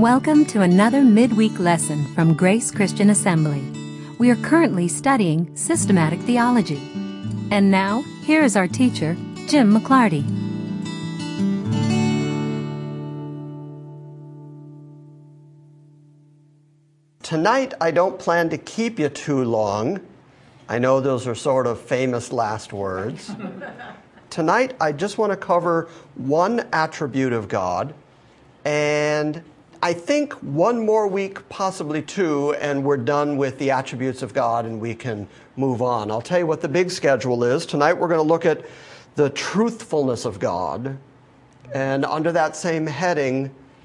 Welcome to another midweek lesson from Grace Christian Assembly. We are currently studying systematic theology. And now, here is our teacher, Jim McClarty. Tonight, I don't plan to keep you too long. I know those are sort of famous last words. Tonight, I just want to cover one attribute of God, and I think one more week, possibly two, and we're done with the attributes of God and we can move on. I'll tell you what the big schedule is. Tonight we're going to look at the truthfulness of God, and under that same heading,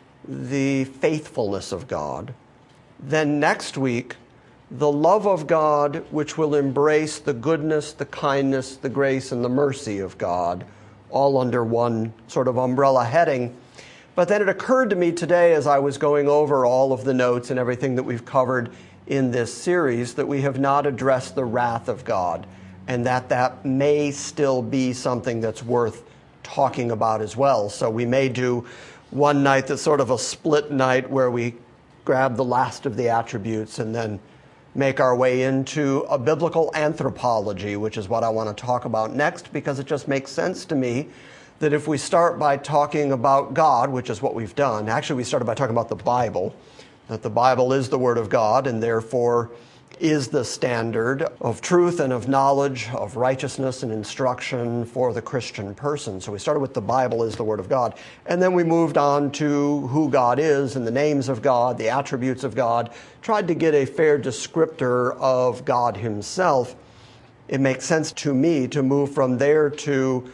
the faithfulness of God. Then next week, the love of God, which will embrace the goodness, the kindness, the grace, and the mercy of God, all under one sort of umbrella heading. But then it occurred to me today as I was going over all of the notes and everything that we've covered in this series that we have not addressed the wrath of God, and that may still be something that's worth talking about as well. So we may do one night that's sort of a split night where we grab the last of the attributes and then make our way into a biblical anthropology, which is what I want to talk about next, because it just makes sense to me that if we start by talking about God, which is what we've done, actually we started by talking about the Bible, that the Bible is the Word of God and therefore is the standard of truth and of knowledge, of righteousness and instruction for the Christian person. So we started with the Bible is the Word of God, and then we moved on to who God is and the names of God, the attributes of God, tried to get a fair descriptor of God Himself. It makes sense to me to move from there to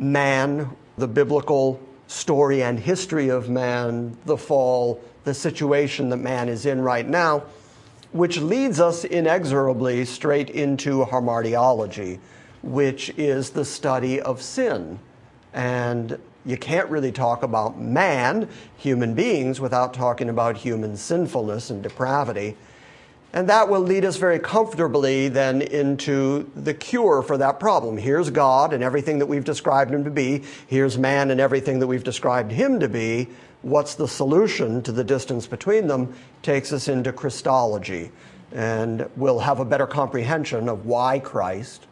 man, the biblical story and history of man, the fall, the situation that man is in right now, which leads us inexorably straight into hamartiology, which is the study of sin. And you can't really talk about man, human beings, without talking about human sinfulness and depravity. And that will lead us very comfortably then into the cure for that problem. Here's God and everything that we've described Him to be. Here's man and everything that we've described Him to be. What's the solution to the distance between them? Takes us into Christology. And we'll have a better comprehension of why Christ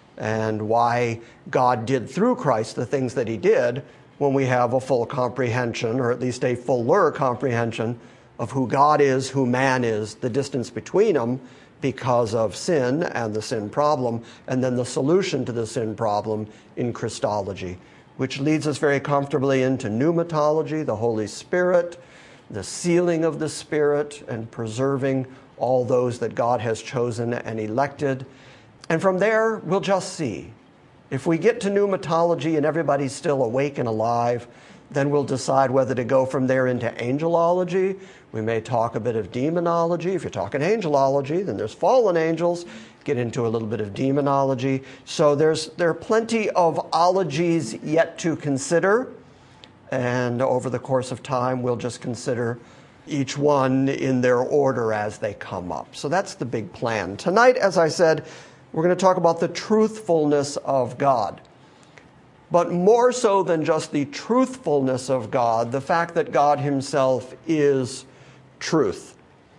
and why God did through Christ the things that He did when we have a full comprehension, or at least a fuller comprehension, of who God is, who man is, the distance between them because of sin and the sin problem, and then the solution to the sin problem in Christology, which leads us very comfortably into pneumatology, the Holy Spirit, the sealing of the Spirit, and preserving all those that God has chosen and elected. And from there, we'll just see. If we get to pneumatology and everybody's still awake and alive, then we'll decide whether to go from there into angelology. We may talk a bit of demonology. If you're talking angelology, then there's fallen angels. Get into a little bit of demonology. So there are plenty of ologies yet to consider. And over the course of time, we'll just consider each one in their order as they come up. So that's the big plan. Tonight, as I said, we're going to talk about the truthfulness of God. But more so than just the truthfulness of God, the fact that God Himself is truth.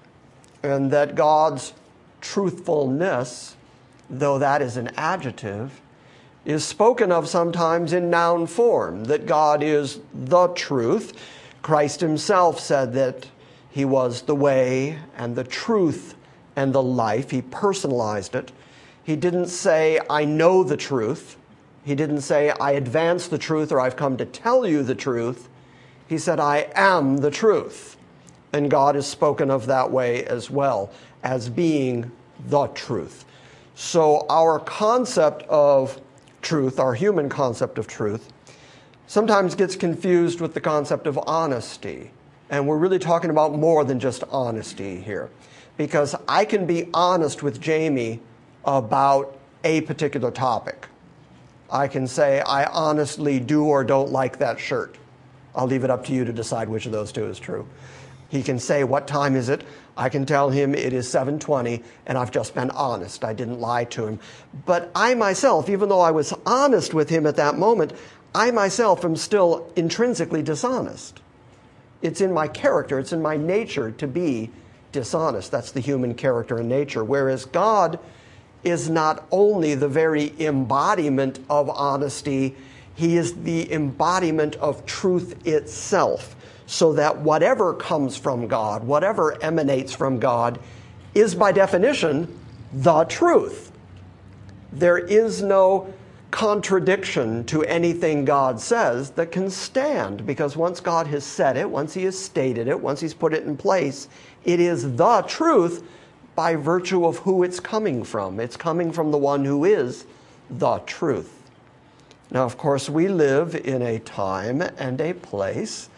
And that God's truthfulness, though that is an adjective, is spoken of sometimes in noun form, that God is the truth. Christ Himself said that He was the way and the truth and the life. He personalized it. He didn't say, I know the truth. He didn't say, I advance the truth or I've come to tell you the truth. He said, I am the truth. And God is spoken of that way as well, as being the truth. So our concept of truth, our human concept of truth, sometimes gets confused with the concept of honesty. And we're really talking about more than just honesty here. Because I can be honest with Jamie about a particular topic. I can say, I honestly do or don't like that shirt. I'll leave it up to you to decide which of those two is true. He can say, what time is it? I can tell him it is 7:20, and I've just been honest. I didn't lie to him. But I myself, even though I was honest with him at that moment, I myself am still intrinsically dishonest. It's in my character, it's in my nature to be dishonest. That's the human character and nature. Whereas God is not only the very embodiment of honesty, he is the embodiment of truth itself. So that whatever comes from God, whatever emanates from God, is by definition the truth. There is no contradiction to anything God says that can stand, because once God has said it, once he has stated it, once he's put it in place, it is the truth by virtue of who it's coming from. It's coming from the one who is the truth. Now, of course, we live in a time and a place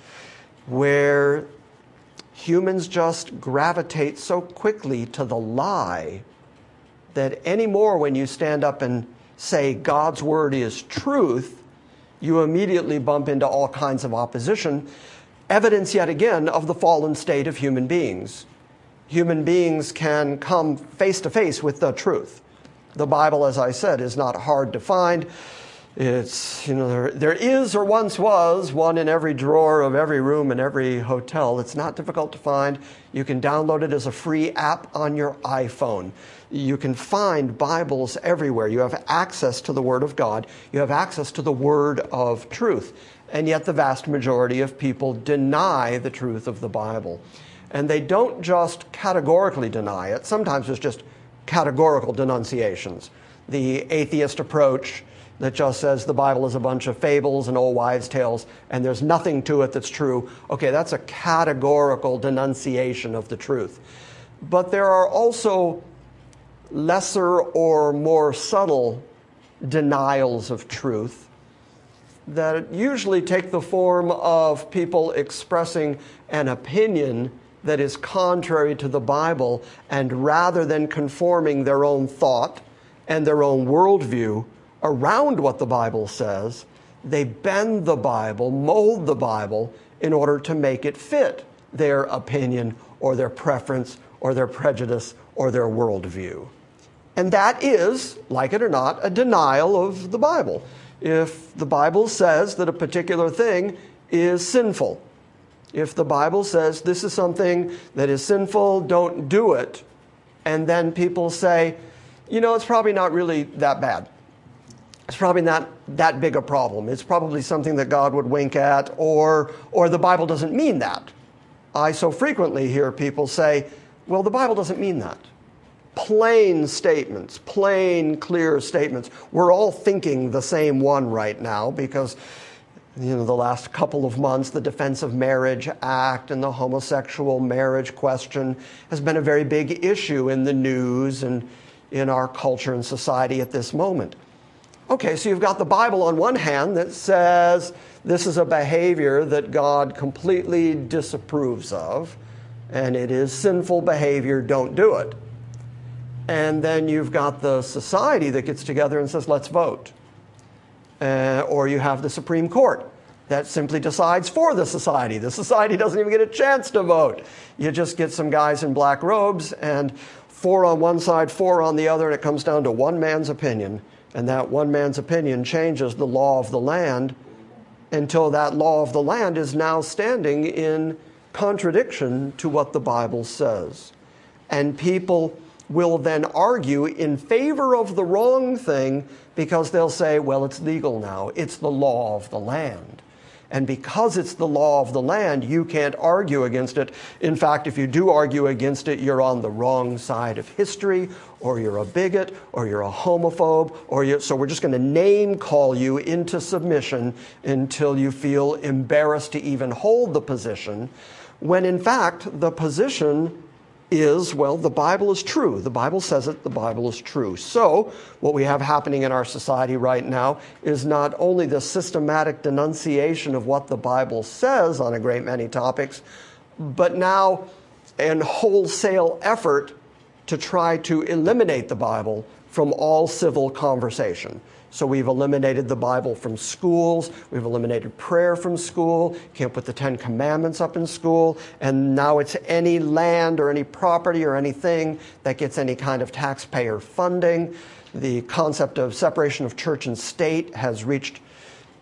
where humans just gravitate so quickly to the lie that anymore when you stand up and say God's word is truth, you immediately bump into all kinds of opposition. Evidence yet again of the fallen state of human beings. Human beings can come face to face with the truth. The Bible, as I said, is not hard to find. It's, there is or once was one in every drawer of every room in every hotel. It's not difficult to find. You can download it as a free app on your iPhone. You can find Bibles everywhere. You have access to the Word of God. You have access to the Word of truth. And yet the vast majority of people deny the truth of the Bible. And they don't just categorically deny it. Sometimes it's just categorical denunciations. The atheist approach that just says the Bible is a bunch of fables and old wives' tales and there's nothing to it that's true. Okay, that's a categorical denunciation of the truth. But there are also lesser or more subtle denials of truth that usually take the form of people expressing an opinion that is contrary to the Bible, and rather than conforming their own thought and their own worldview around what the Bible says, they bend the Bible, mold the Bible in order to make it fit their opinion or their preference or their prejudice or their worldview. And that is, like it or not, a denial of the Bible. If the Bible says that a particular thing is sinful, if the Bible says this is something that is sinful, don't do it, and then people say, it's probably not really that bad. It's probably not that big a problem. It's probably something that God would wink at, or the Bible doesn't mean that. I so frequently hear people say, well, the Bible doesn't mean that. Plain statements, plain, clear statements. We're all thinking the same one right now because, the last couple of months, the Defense of Marriage Act and the homosexual marriage question has been a very big issue in the news and in our culture and society at this moment. Okay, so you've got the Bible on one hand that says this is a behavior that God completely disapproves of, and it is sinful behavior, don't do it. And then you've got the society that gets together and says, let's vote. Or you have the Supreme Court that simply decides for the society. The society doesn't even get a chance to vote. You just get some guys in black robes and 4 on one side, 4 on the other, and it comes down to one man's opinion. And that one man's opinion changes the law of the land until that law of the land is now standing in contradiction to what the Bible says. And people will then argue in favor of the wrong thing because they'll say, well, it's legal now. It's the law of the land. And because it's the law of the land, you can't argue against it. In fact, if you do argue against it, you're on the wrong side of history, or you're a bigot, or you're a homophobe, so we're just going to name call you into submission until you feel embarrassed to even hold the position, when in fact the position is, well, the Bible is true. The Bible says it, the Bible is true. So what we have happening in our society right now is not only the systematic denunciation of what the Bible says on a great many topics, but now an wholesale effort to try to eliminate the Bible from all civil conversation. So we've eliminated the Bible from schools. We've eliminated prayer from school. Can't put the 10 Commandments up in school. And now it's any land or any property or anything that gets any kind of taxpayer funding. The concept of separation of church and state has reached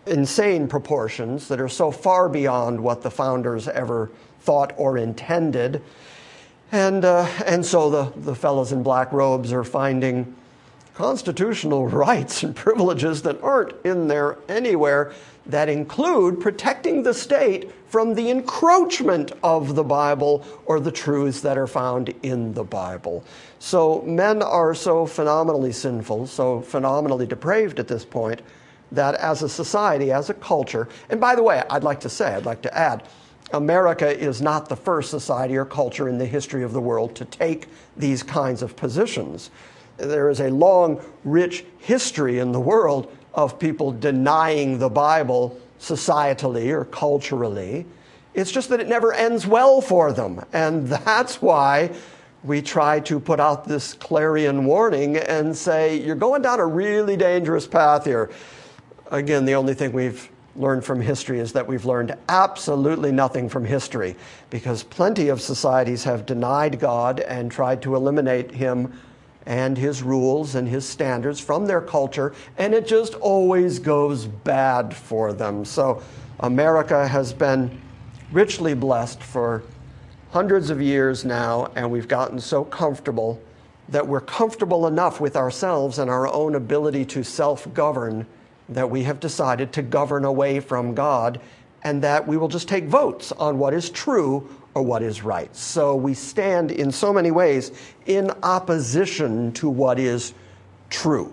insane proportions that are so far beyond what the founders ever thought or intended. And so the fellows in black robes are finding constitutional rights and privileges that aren't in there anywhere, that include protecting the state from the encroachment of the Bible or the truths that are found in the Bible. So men are so phenomenally sinful, so phenomenally depraved at this point, that as a society, as a culture, and by the way, I'd like to add, America is not the first society or culture in the history of the world to take these kinds of positions. There is a long, rich history in the world of people denying the Bible societally or culturally. It's just that it never ends well for them. And that's why we try to put out this clarion warning and say, you're going down a really dangerous path here. Again, the only thing we've learned from history is that we've learned absolutely nothing from history, because plenty of societies have denied God and tried to eliminate him and his rules and his standards from their culture, and it just always goes bad for them. So America has been richly blessed for hundreds of years now, and we've gotten so comfortable that we're comfortable enough with ourselves and our own ability to self-govern that we have decided to govern away from God, and that we will just take votes on what is true or what is right. So we stand in so many ways in opposition to what is true.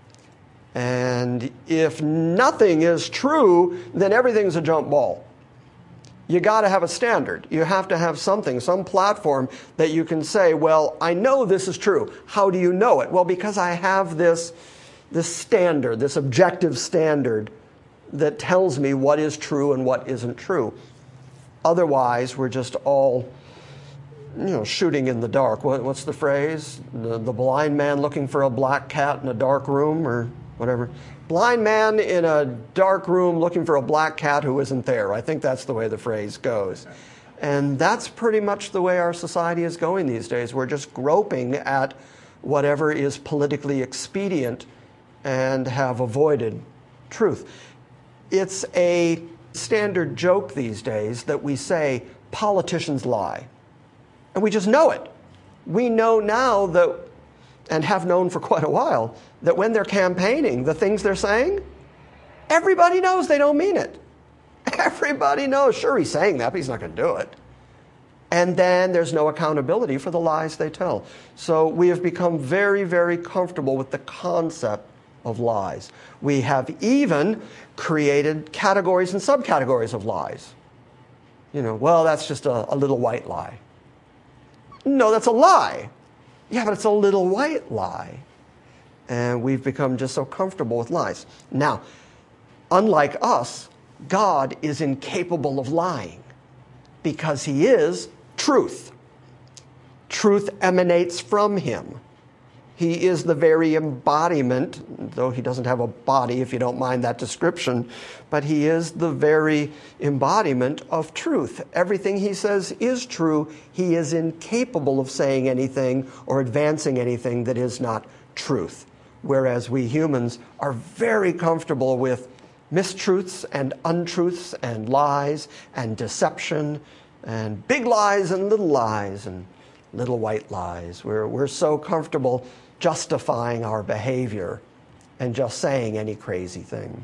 And if nothing is true, then everything's a jump ball. You got to have a standard. You have to have something, some platform that you can say, well, I know this is true. How do you know it? Well, because I have this standard, this objective standard that tells me what is true and what isn't true. Otherwise, we're just all, shooting in the dark. What's the phrase? The blind man looking for a black cat in a dark room, or whatever. Blind man in a dark room looking for a black cat who isn't there. I think that's the way the phrase goes. And that's pretty much the way our society is going these days. We're just groping at whatever is politically expedient and have avoided truth. It's a standard joke these days that we say politicians lie. And we just know it. We know now that, and have known for quite a while, that when they're campaigning, the things they're saying, everybody knows they don't mean it. Everybody knows. Sure, he's saying that, but he's not going to do it. And then there's no accountability for the lies they tell. So we have become very, very comfortable with the concept of lies. We have even created categories and subcategories of lies. Well, that's just a little white lie. No, that's a lie. Yeah, but it's a little white lie. And we've become just so comfortable with lies. Now, unlike us, God is incapable of lying because he is truth. Truth emanates from him. He is the very embodiment, though he doesn't have a body, if you don't mind that description, but he is the very embodiment of truth. Everything he says is true. He is incapable of saying anything or advancing anything that is not truth. Whereas we humans are very comfortable with mistruths and untruths and lies and deception and big lies and little little white lies. We're so comfortable justifying our behavior and just saying any crazy thing.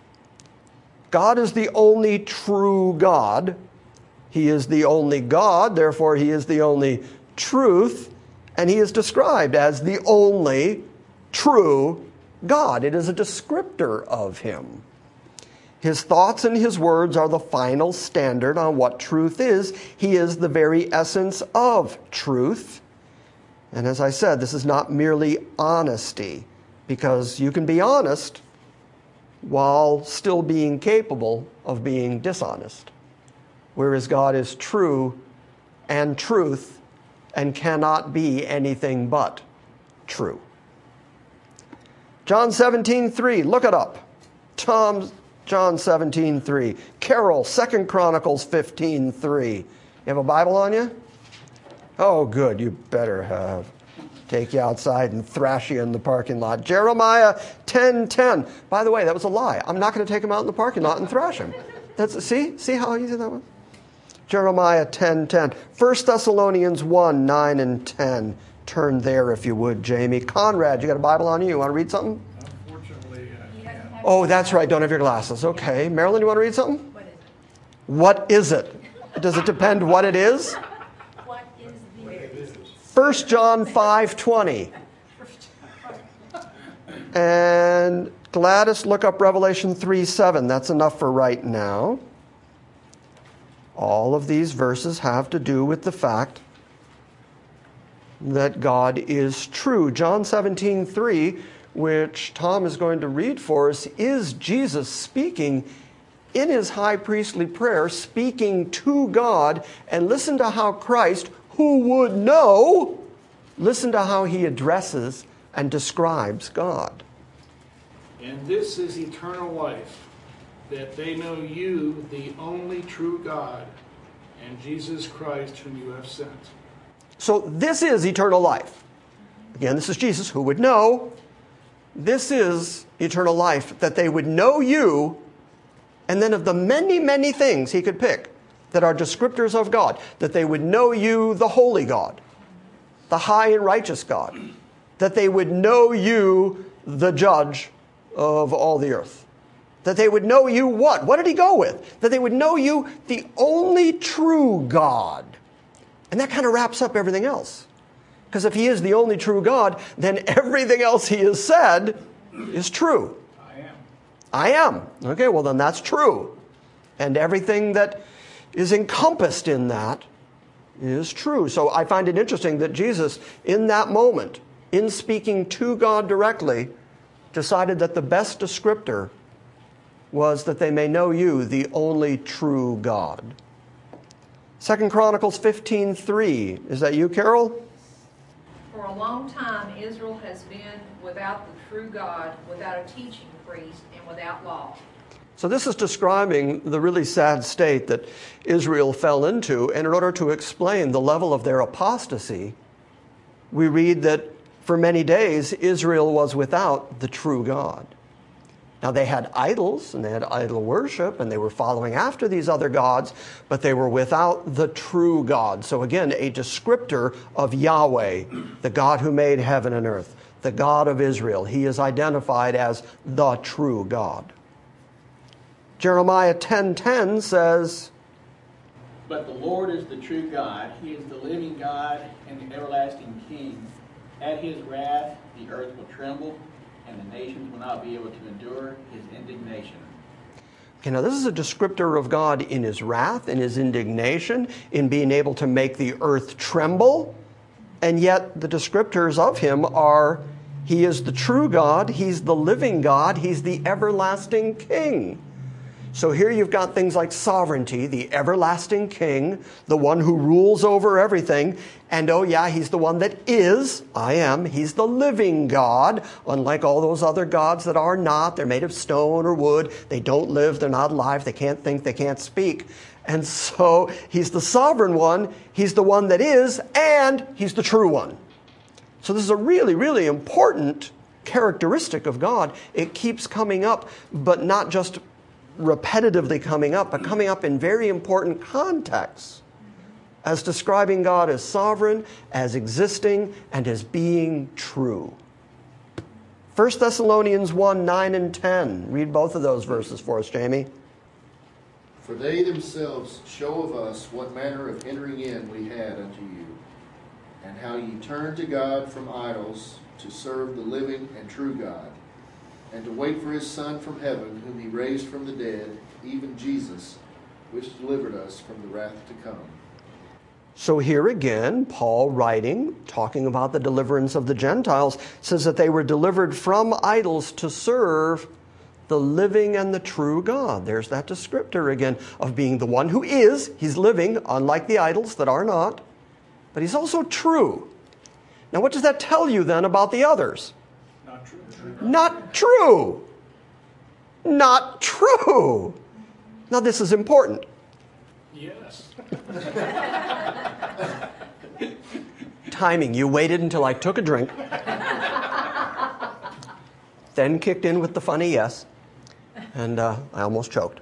God is the only true God. He is the only God, therefore he is the only truth, and he is described as the only true God. It is a descriptor of him. His thoughts and his words are the final standard on what truth is. He is the very essence of truth. And as I said, this is not merely honesty, because you can be honest while still being capable of being dishonest. Whereas God is true and truth and cannot be anything but true. John 17:3, look it up. John 17:3. Carol, 2 Chronicles 15:3. You have a Bible on you? Oh, good. You better have. take you outside and thrash you in the parking lot. Jeremiah 10:10. By the way, that was a lie. I'm not going to take him out in the parking lot and thrash him. See how easy that was? Jeremiah 10:10. 1 Thessalonians 1:9 and 10. Turn there if you would, Jamie. Conrad, you got a Bible on you? You want to read something? Unfortunately, Oh, that's right. Don't have your glasses. Okay. Marilyn, you want to read something? What is it? Does it depend what it is? What is the 1 John 5:20. And Gladys, look up Revelation 3:7. That's enough for right now. All of these verses have to do with the fact that God is true. John 17:3, which Tom is going to read for us, is Jesus speaking in his high priestly prayer, speaking to God. And listen to how Christ, who would know, listen to how he addresses and describes God. and this is eternal life, that they know you, the only true God, and Jesus Christ, whom you have sent. So this is eternal life. Again, this is Jesus, who would know. This is eternal life, that they would know you, and then of the many, many things he could pick that are descriptors of God, that they would know you, the holy God, the high and righteous God, that they would know you, the judge of all the earth, that they would know you what? What did he go with? That they would know you, the only true God. And that kind of wraps up everything else. Because if he is the only true God, then everything else he has said is true. I am. Okay, well then that's true. And everything that is encompassed in that is true. So I find it interesting that Jesus, in that moment, in speaking to God directly, decided that the best descriptor was that they may know you, the only true God. 2 Chronicles 15:3. Is that you, Carol? For a long time, Israel has been without the true God, without a teaching priest, and without law. So this is describing the really sad state that Israel fell into. And in order to explain the level of their apostasy, we read that for many days, Israel was without the true God. Now, they had idols, and they had idol worship, and they were following after these other gods, but they were without the true God. So again, a descriptor of Yahweh, the God who made heaven and earth, the God of Israel. He is identified as the true God. Jeremiah 10:10 says, But the Lord is the true God. He is the living God and the everlasting King. At his wrath, the earth will tremble, and the nations will not be able to endure his indignation. Okay, now this is a descriptor of God in his wrath, in his indignation, in being able to make the earth tremble. And yet the descriptors of him are, he is the true God, he's the living God, he's the everlasting King. So here you've got things like sovereignty, the everlasting King, the one who rules over everything. And oh yeah, he's the one that is, I am. He's the living God, unlike all those other gods that are not. They're made of stone or wood. They don't live. They're not alive. They can't think. They can't speak. And so he's the sovereign one. He's the one that is, and he's the true one. So this is a really, really important characteristic of God. It keeps coming up, but not just repetitively coming up, but coming up in very important contexts as describing God as sovereign, as existing, and as being true. 1 Thessalonians 1:9 and 10. Read both of those verses for us, Jamie. For they themselves show of us what manner of entering in we had unto you, and how ye turned to God from idols to serve the living and true God, and to wait for his Son from heaven, whom he raised from the dead, even Jesus, which delivered us from the wrath to come. So here again, Paul writing, talking about the deliverance of the Gentiles, says that they were delivered from idols to serve the living and the true God. There's that descriptor again of being the one who is. He's living, unlike the idols that are not. But he's also true. Now what does that tell you then about the others? Not true. Not true. Not true. Now this is important. Yes. timing. You waited until I took a drink, then kicked in with the funny yes, and I almost choked.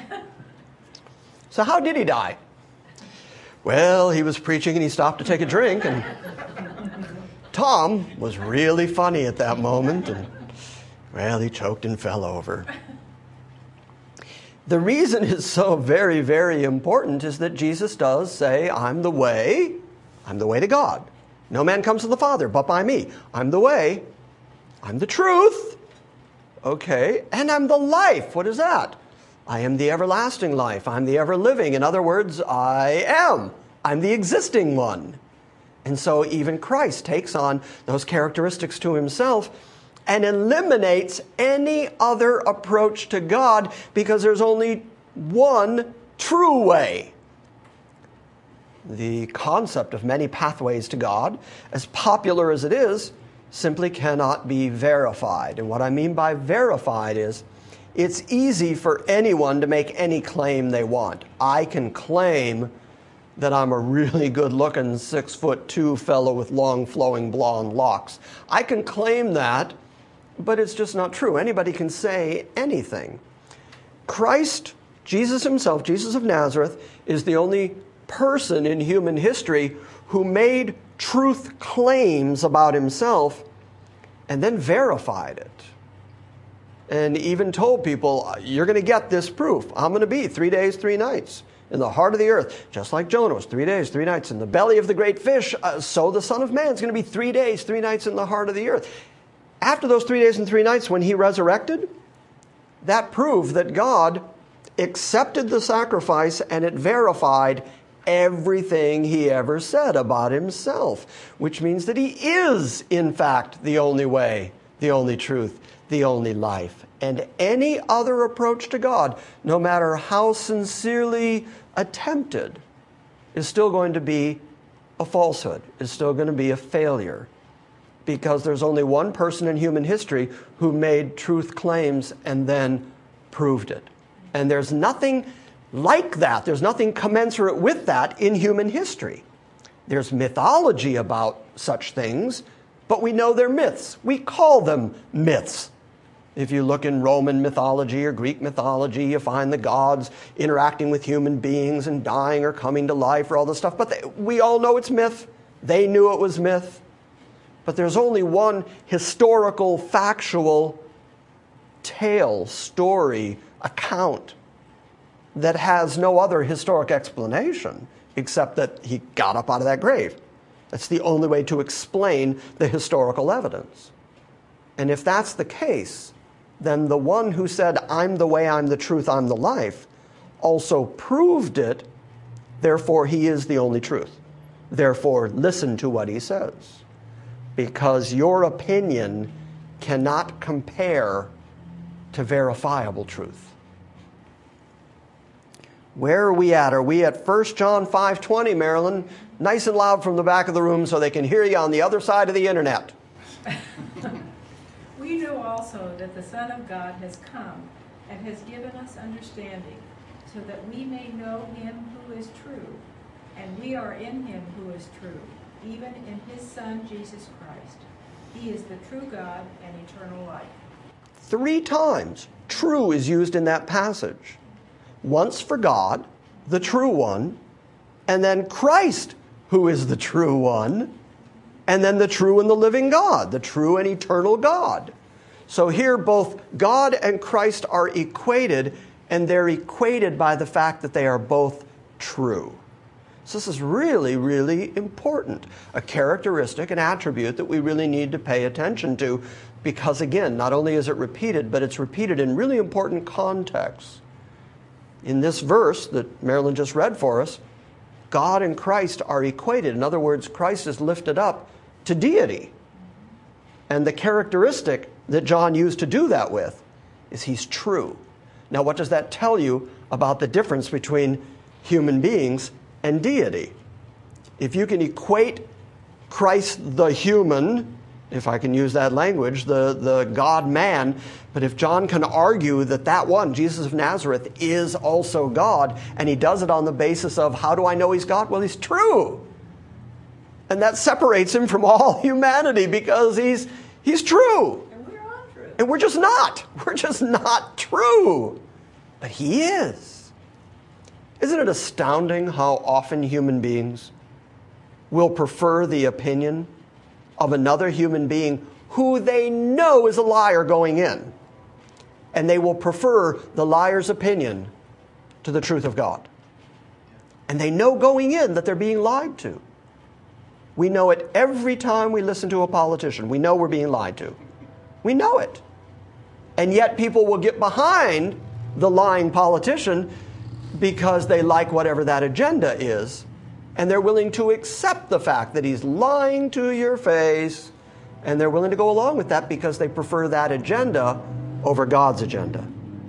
So how did he die? Well, he was preaching and he stopped to take a drink, and Tom was really funny at that moment, and, well, he choked and fell over. The reason it's so very, very important is that Jesus does say, I'm the way to God. No man comes to the Father but by me. I'm the way, I'm the truth, okay, and I'm the life. What is that? I am the everlasting life. I'm the ever-living. In other words, I'm the existing one. And so even Christ takes on those characteristics to himself and eliminates any other approach to God because there's only one true way. The concept of many pathways to God, as popular as it is, simply cannot be verified. And what I mean by verified is it's easy for anyone to make any claim they want. I can claim that I'm a really good-looking 6'2" fellow with long flowing blonde locks. I can claim that, but it's just not true. Anybody can say anything. Christ, Jesus himself, Jesus of Nazareth, is the only person in human history who made truth claims about himself and then verified it. And even told people, you're going to get this proof. I'm going to be 3 days, 3 nights in the heart of the earth, just like Jonah was 3 days, 3 nights in the belly of the great fish. So the Son of Man is going to be 3 days, 3 nights in the heart of the earth. After those 3 days and 3 nights when he resurrected, that proved that God accepted the sacrifice and it verified everything he ever said about himself, which means that he is, in fact, the only way, the only truth, the only life. And any other approach to God, no matter how sincerely attempted, is still going to be a falsehood, is still going to be a failure. Because there's only one person in human history who made truth claims and then proved it. And there's nothing like that. There's nothing commensurate with that in human history. There's mythology about such things, but we know they're myths. We call them myths. If you look in Roman mythology or Greek mythology, you find the gods interacting with human beings and dying or coming to life or all this stuff. But we all know it's myth. They knew it was myth. But there's only one historical, factual tale, story, account that has no other historic explanation except that he got up out of that grave. That's the only way to explain the historical evidence. And if that's the case, then the one who said, I'm the way, I'm the truth, I'm the life, also proved it. Therefore, he is the only truth. Therefore, listen to what he says. Because your opinion cannot compare to verifiable truth. Where are we at? Are we at 1 John 5:20, Marilyn? Nice and loud from the back of the room so they can hear you on the other side of the internet. We know also that the Son of God has come and has given us understanding, so that we may know him who is true, and we are in him who is true, even in his Son, Jesus Christ. He is the true God and eternal life. 3 times true is used in that passage. Once for God, the true one, and then Christ, who is the true one, and then the true and the living God, the true and eternal God. So here both God and Christ are equated, and they're equated by the fact that they are both true. So this is really, really important. A characteristic, an attribute that we really need to pay attention to because, again, not only is it repeated, but it's repeated in really important contexts. In this verse that Marilyn just read for us, God and Christ are equated. In other words, Christ is lifted up to deity. And the characteristic that John used to do that with is he's true. Now, what does that tell you about the difference between human beings and deity? If you can equate Christ the human, if I can use that language, the God-man, but if John can argue that that one, Jesus of Nazareth, is also God, and he does it on the basis of, how do I know he's God? Well, he's true. And that separates him from all humanity because he's true. And we're untrue. And we're just not. We're just not true. But he is. Isn't it astounding how often human beings will prefer the opinion of another human being who they know is a liar going in? And they will prefer the liar's opinion to the truth of God. And they know going in that they're being lied to. We know it every time we listen to a politician. We know we're being lied to. We know it. And yet people will get behind the lying politician because they like whatever that agenda is. And they're willing to accept the fact that he's lying to your face. And they're willing to go along with that because they prefer that agenda over God's agenda.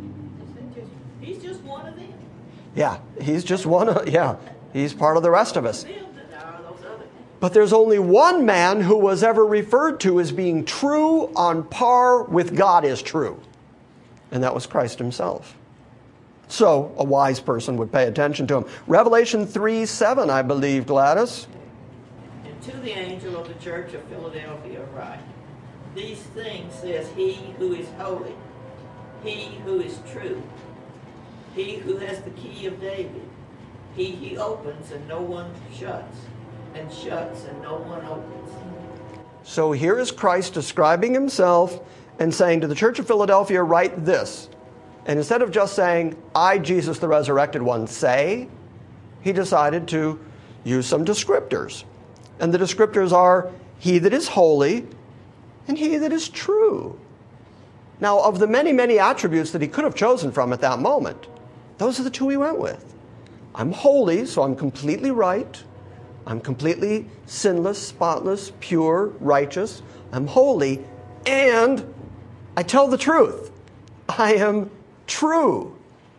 He's just one of them. Yeah, he's just one of, yeah, he's part of the rest of us. Them that are those other things. But there's only one man who was ever referred to as being true on par with God is true. And that was Christ himself. So a wise person would pay attention to him. Revelation 3:7, I believe, Gladys. And to the angel of the church of Philadelphia write, these things says he who is holy, he who is true, he who has the key of David, he opens and no one shuts, and shuts and no one opens. So here is Christ describing himself and saying to the church of Philadelphia, write this. And instead of just saying, I, Jesus, the resurrected one, say, he decided to use some descriptors. And the descriptors are, he that is holy and he that is true. Now, of the many, many attributes that he could have chosen from at that moment, those are the two he went with. I'm holy, so I'm completely right. I'm completely sinless, spotless, pure, righteous. I'm holy, and I tell the truth. I am true.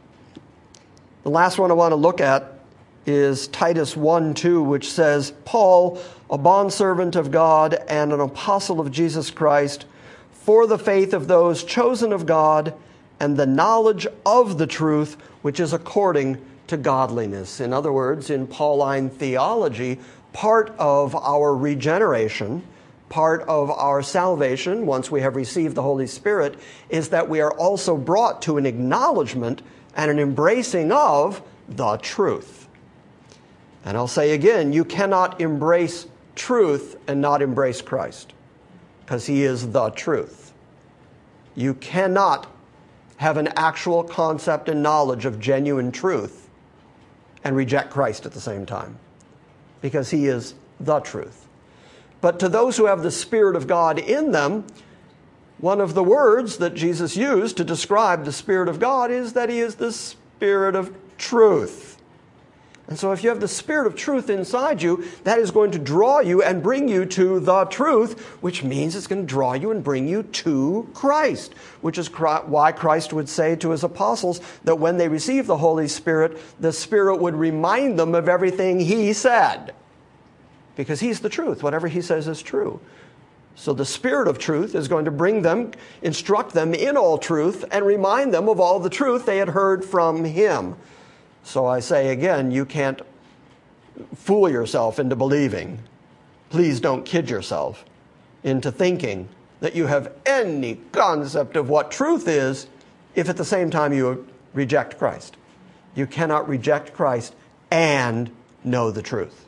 The last one I want to look at is Titus 1:2, which says, Paul, a bondservant of God and an apostle of Jesus Christ, for the faith of those chosen of God and the knowledge of the truth, which is according to godliness. In other words, in Pauline theology, part of our regeneration, part of our salvation, once we have received the Holy Spirit, is that we are also brought to an acknowledgement and an embracing of the truth. And I'll say again, you cannot embrace truth and not embrace Christ, because he is the truth. You cannot have an actual concept and knowledge of genuine truth and reject Christ at the same time, because he is the truth. But to those who have the Spirit of God in them, one of the words that Jesus used to describe the Spirit of God is that he is the Spirit of truth. And so if you have the Spirit of truth inside you, that is going to draw you and bring you to the truth, which means it's going to draw you and bring you to Christ, which is why Christ would say to his apostles that when they receive the Holy Spirit, the Spirit would remind them of everything he said. Because he's the truth. Whatever he says is true. So the Spirit of truth is going to bring them, instruct them in all truth, and remind them of all the truth they had heard from him. So I say again, you can't fool yourself into believing. Please don't kid yourself into thinking that you have any concept of what truth is if at the same time you reject Christ. You cannot reject Christ and know the truth.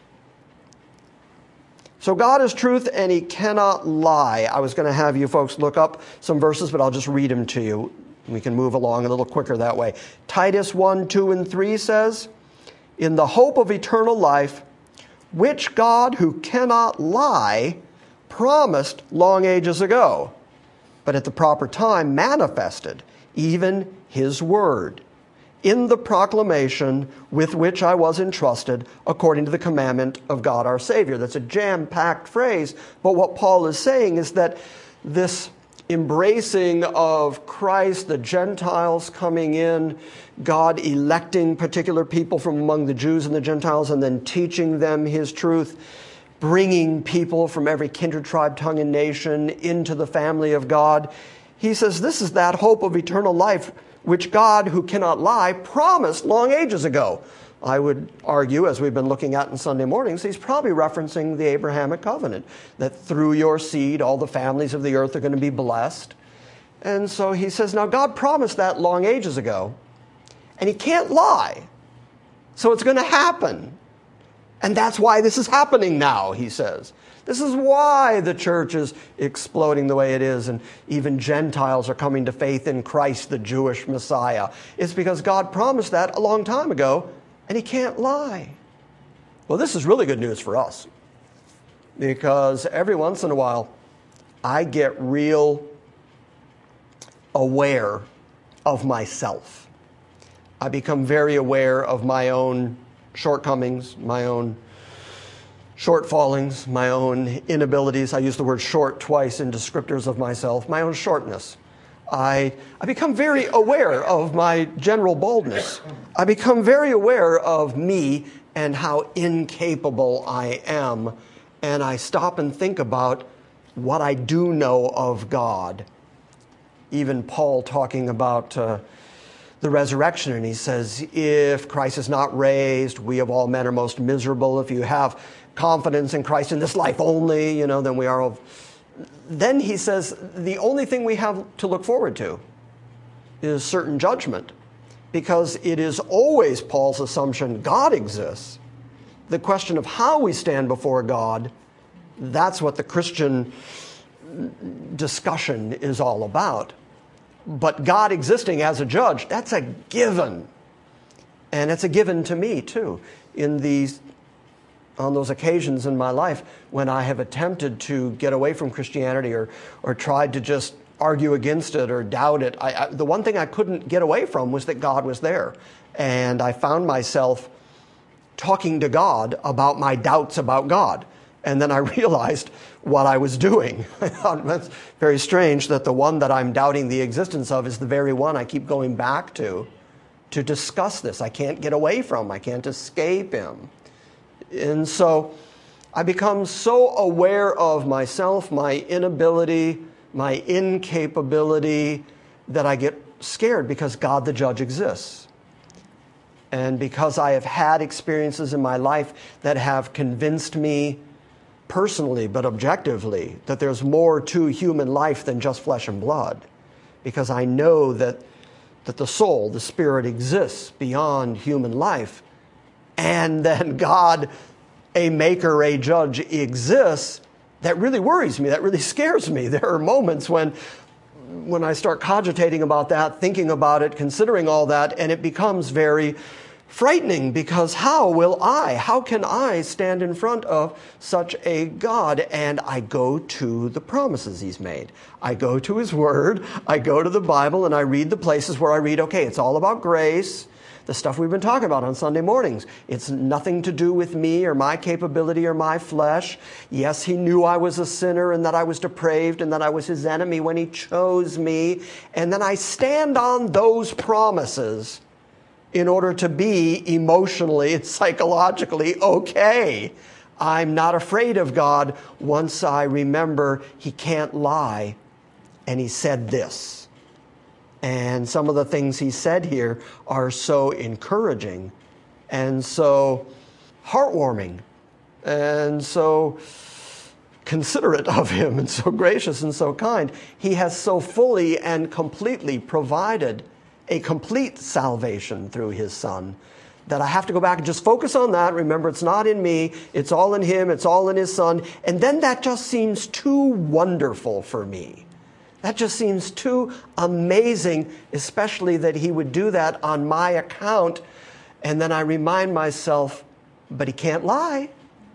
So God is truth and he cannot lie. I was going to have you folks look up some verses, but I'll just read them to you. We can move along a little quicker that way. Titus 1, 2, and 3 says, in the hope of eternal life, which God who cannot lie promised long ages ago, but at the proper time manifested, even his word, in the proclamation with which I was entrusted according to the commandment of God our Savior. That's a jam-packed phrase, but what Paul is saying is that this embracing of Christ, the Gentiles coming in, God electing particular people from among the Jews and the Gentiles and then teaching them his truth, bringing people from every kindred, tribe, tongue, and nation into the family of God. He says this is that hope of eternal life which God, who cannot lie, promised long ages ago. I would argue, as we've been looking at in Sunday mornings, he's probably referencing the Abrahamic covenant, that through your seed, all the families of the earth are going to be blessed. And so he says, now God promised that long ages ago, and he can't lie. So it's going to happen. And that's why this is happening now, he says. This is why the church is exploding the way it is, and even Gentiles are coming to faith in Christ, the Jewish Messiah. It's because God promised that a long time ago, and he can't lie. Well, this is really good news for us, because every once in a while, I get real aware of myself. I become very aware of my own shortcomings, my own shortfallings, my own inabilities. I use the word short twice in descriptors of myself, my own shortness. I become very aware of my general baldness. I become very aware of me and how incapable I am. And I stop and think about what I do know of God. Even Paul talking about the resurrection, and he says, if Christ is not raised, we of all men are most miserable. If you have confidence in Christ in this life only, then we are. Then he says, the only thing we have to look forward to is certain judgment, because it is always Paul's assumption God exists. The question of how we stand before God, that's what the Christian discussion is all about. But God existing as a judge, that's a given. And it's a given to me, too. On those occasions in my life when I have attempted to get away from Christianity or tried to just argue against it or doubt it, the one thing I couldn't get away from was that God was there. And I found myself talking to God about my doubts about God. And then I realized what I was doing. I thought, that's very strange that the one that I'm doubting the existence of is the very one I keep going back to discuss this. I can't get away from him. I can't escape him. And so I become so aware of myself, my inability, my incapability, that I get scared because God the judge exists. And because I have had experiences in my life that have convinced me personally, but objectively, that there's more to human life than just flesh and blood. Because I know that the soul, the spirit, exists beyond human life. And then God, a maker, a judge, exists, that really worries me, that really scares me. There are moments when I start cogitating about that, thinking about it, considering all that, and it becomes very frightening, because how can I stand in front of such a God? And I go to the promises he's made. I go to his word, I go to the Bible, and I read the places where I read, okay, it's all about grace, the stuff we've been talking about on Sunday mornings. It's nothing to do with me or my capability or my flesh. Yes, he knew I was a sinner and that I was depraved and that I was his enemy when he chose me. And then I stand on those promises in order to be emotionally and psychologically okay. I'm not afraid of God once I remember he can't lie, and he said this. And some of the things he said here are so encouraging and so heartwarming and so considerate of him and so gracious and so kind. He has so fully and completely provided a complete salvation through his Son, that I have to go back and just focus on that. Remember, it's not in me. It's all in him. It's all in his Son. And then that just seems too wonderful for me. That just seems too amazing, especially that he would do that on my account. And then I remind myself, but he can't lie.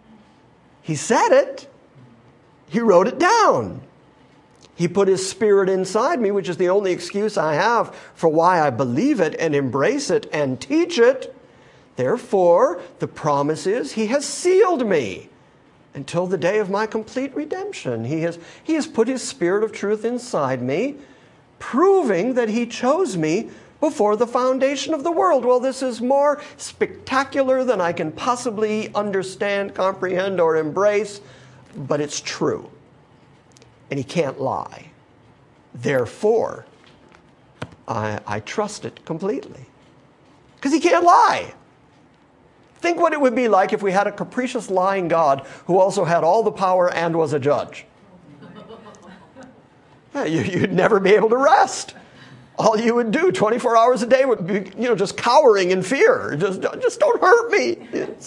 He said it. He wrote it down. He put his Spirit inside me, which is the only excuse I have for why I believe it and embrace it and teach it. Therefore, the promise is he has sealed me until the day of my complete redemption. He has put his Spirit of truth inside me, proving that he chose me before the foundation of the world. Well, this is more spectacular than I can possibly understand, comprehend, or embrace, but it's true. And he can't lie. Therefore, I trust it completely. Because he can't lie. Think what it would be like if we had a capricious, lying God who also had all the power and was a judge. Yeah, you'd never be able to rest. All you would do 24 hours a day would be, just cowering in fear. Just don't hurt me.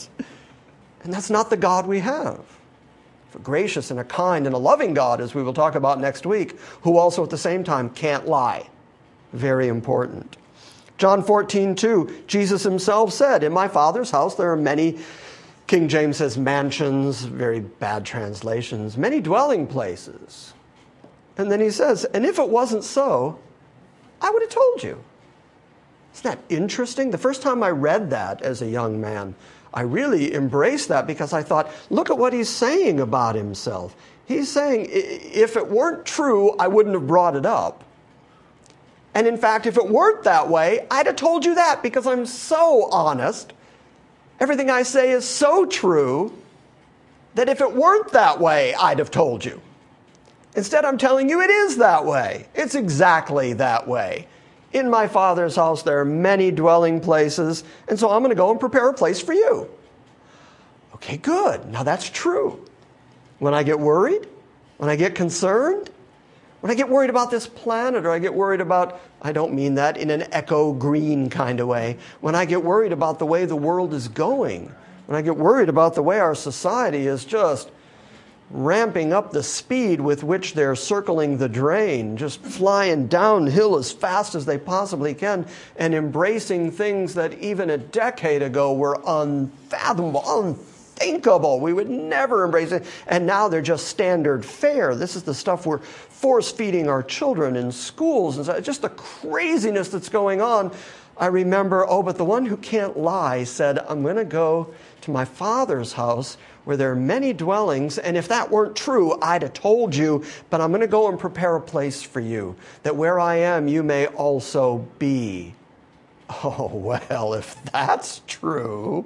And that's not the God we have. A gracious and a kind and a loving God, as we will talk about next week, who also at the same time can't lie. Very important. John 14:2, Jesus himself said, in my Father's house there are many, King James says mansions, very bad translations, many dwelling places. And then he says, and if it wasn't so, I would have told you. Isn't that interesting? The first time I read that as a young man, I really embraced that because I thought, look at what he's saying about himself. He's saying, if it weren't true, I wouldn't have brought it up. And in fact, if it weren't that way, I'd have told you that because I'm so honest. Everything I say is so true that if it weren't that way, I'd have told you. Instead, I'm telling you it is that way. It's exactly that way. In my Father's house, there are many dwelling places, and so I'm going to go and prepare a place for you. Okay, good. Now that's true. When I get worried, when I get concerned, when I get worried about this planet, or I get worried about, I don't mean that in an echo-green kind of way, when I get worried about the way the world is going, when I get worried about the way our society is just ramping up the speed with which they're circling the drain, just flying downhill as fast as they possibly can, and embracing things that even a decade ago were unfathomable, unthinkable. We would never embrace it. And now they're just standard fare. This is the stuff we're force-feeding our children in schools. And so just the craziness that's going on. I remember, but the one who can't lie said, I'm going to go to my Father's house where there are many dwellings, and if that weren't true, I'd have told you, but I'm going to go and prepare a place for you, that where I am, you may also be. Oh, well, if that's true,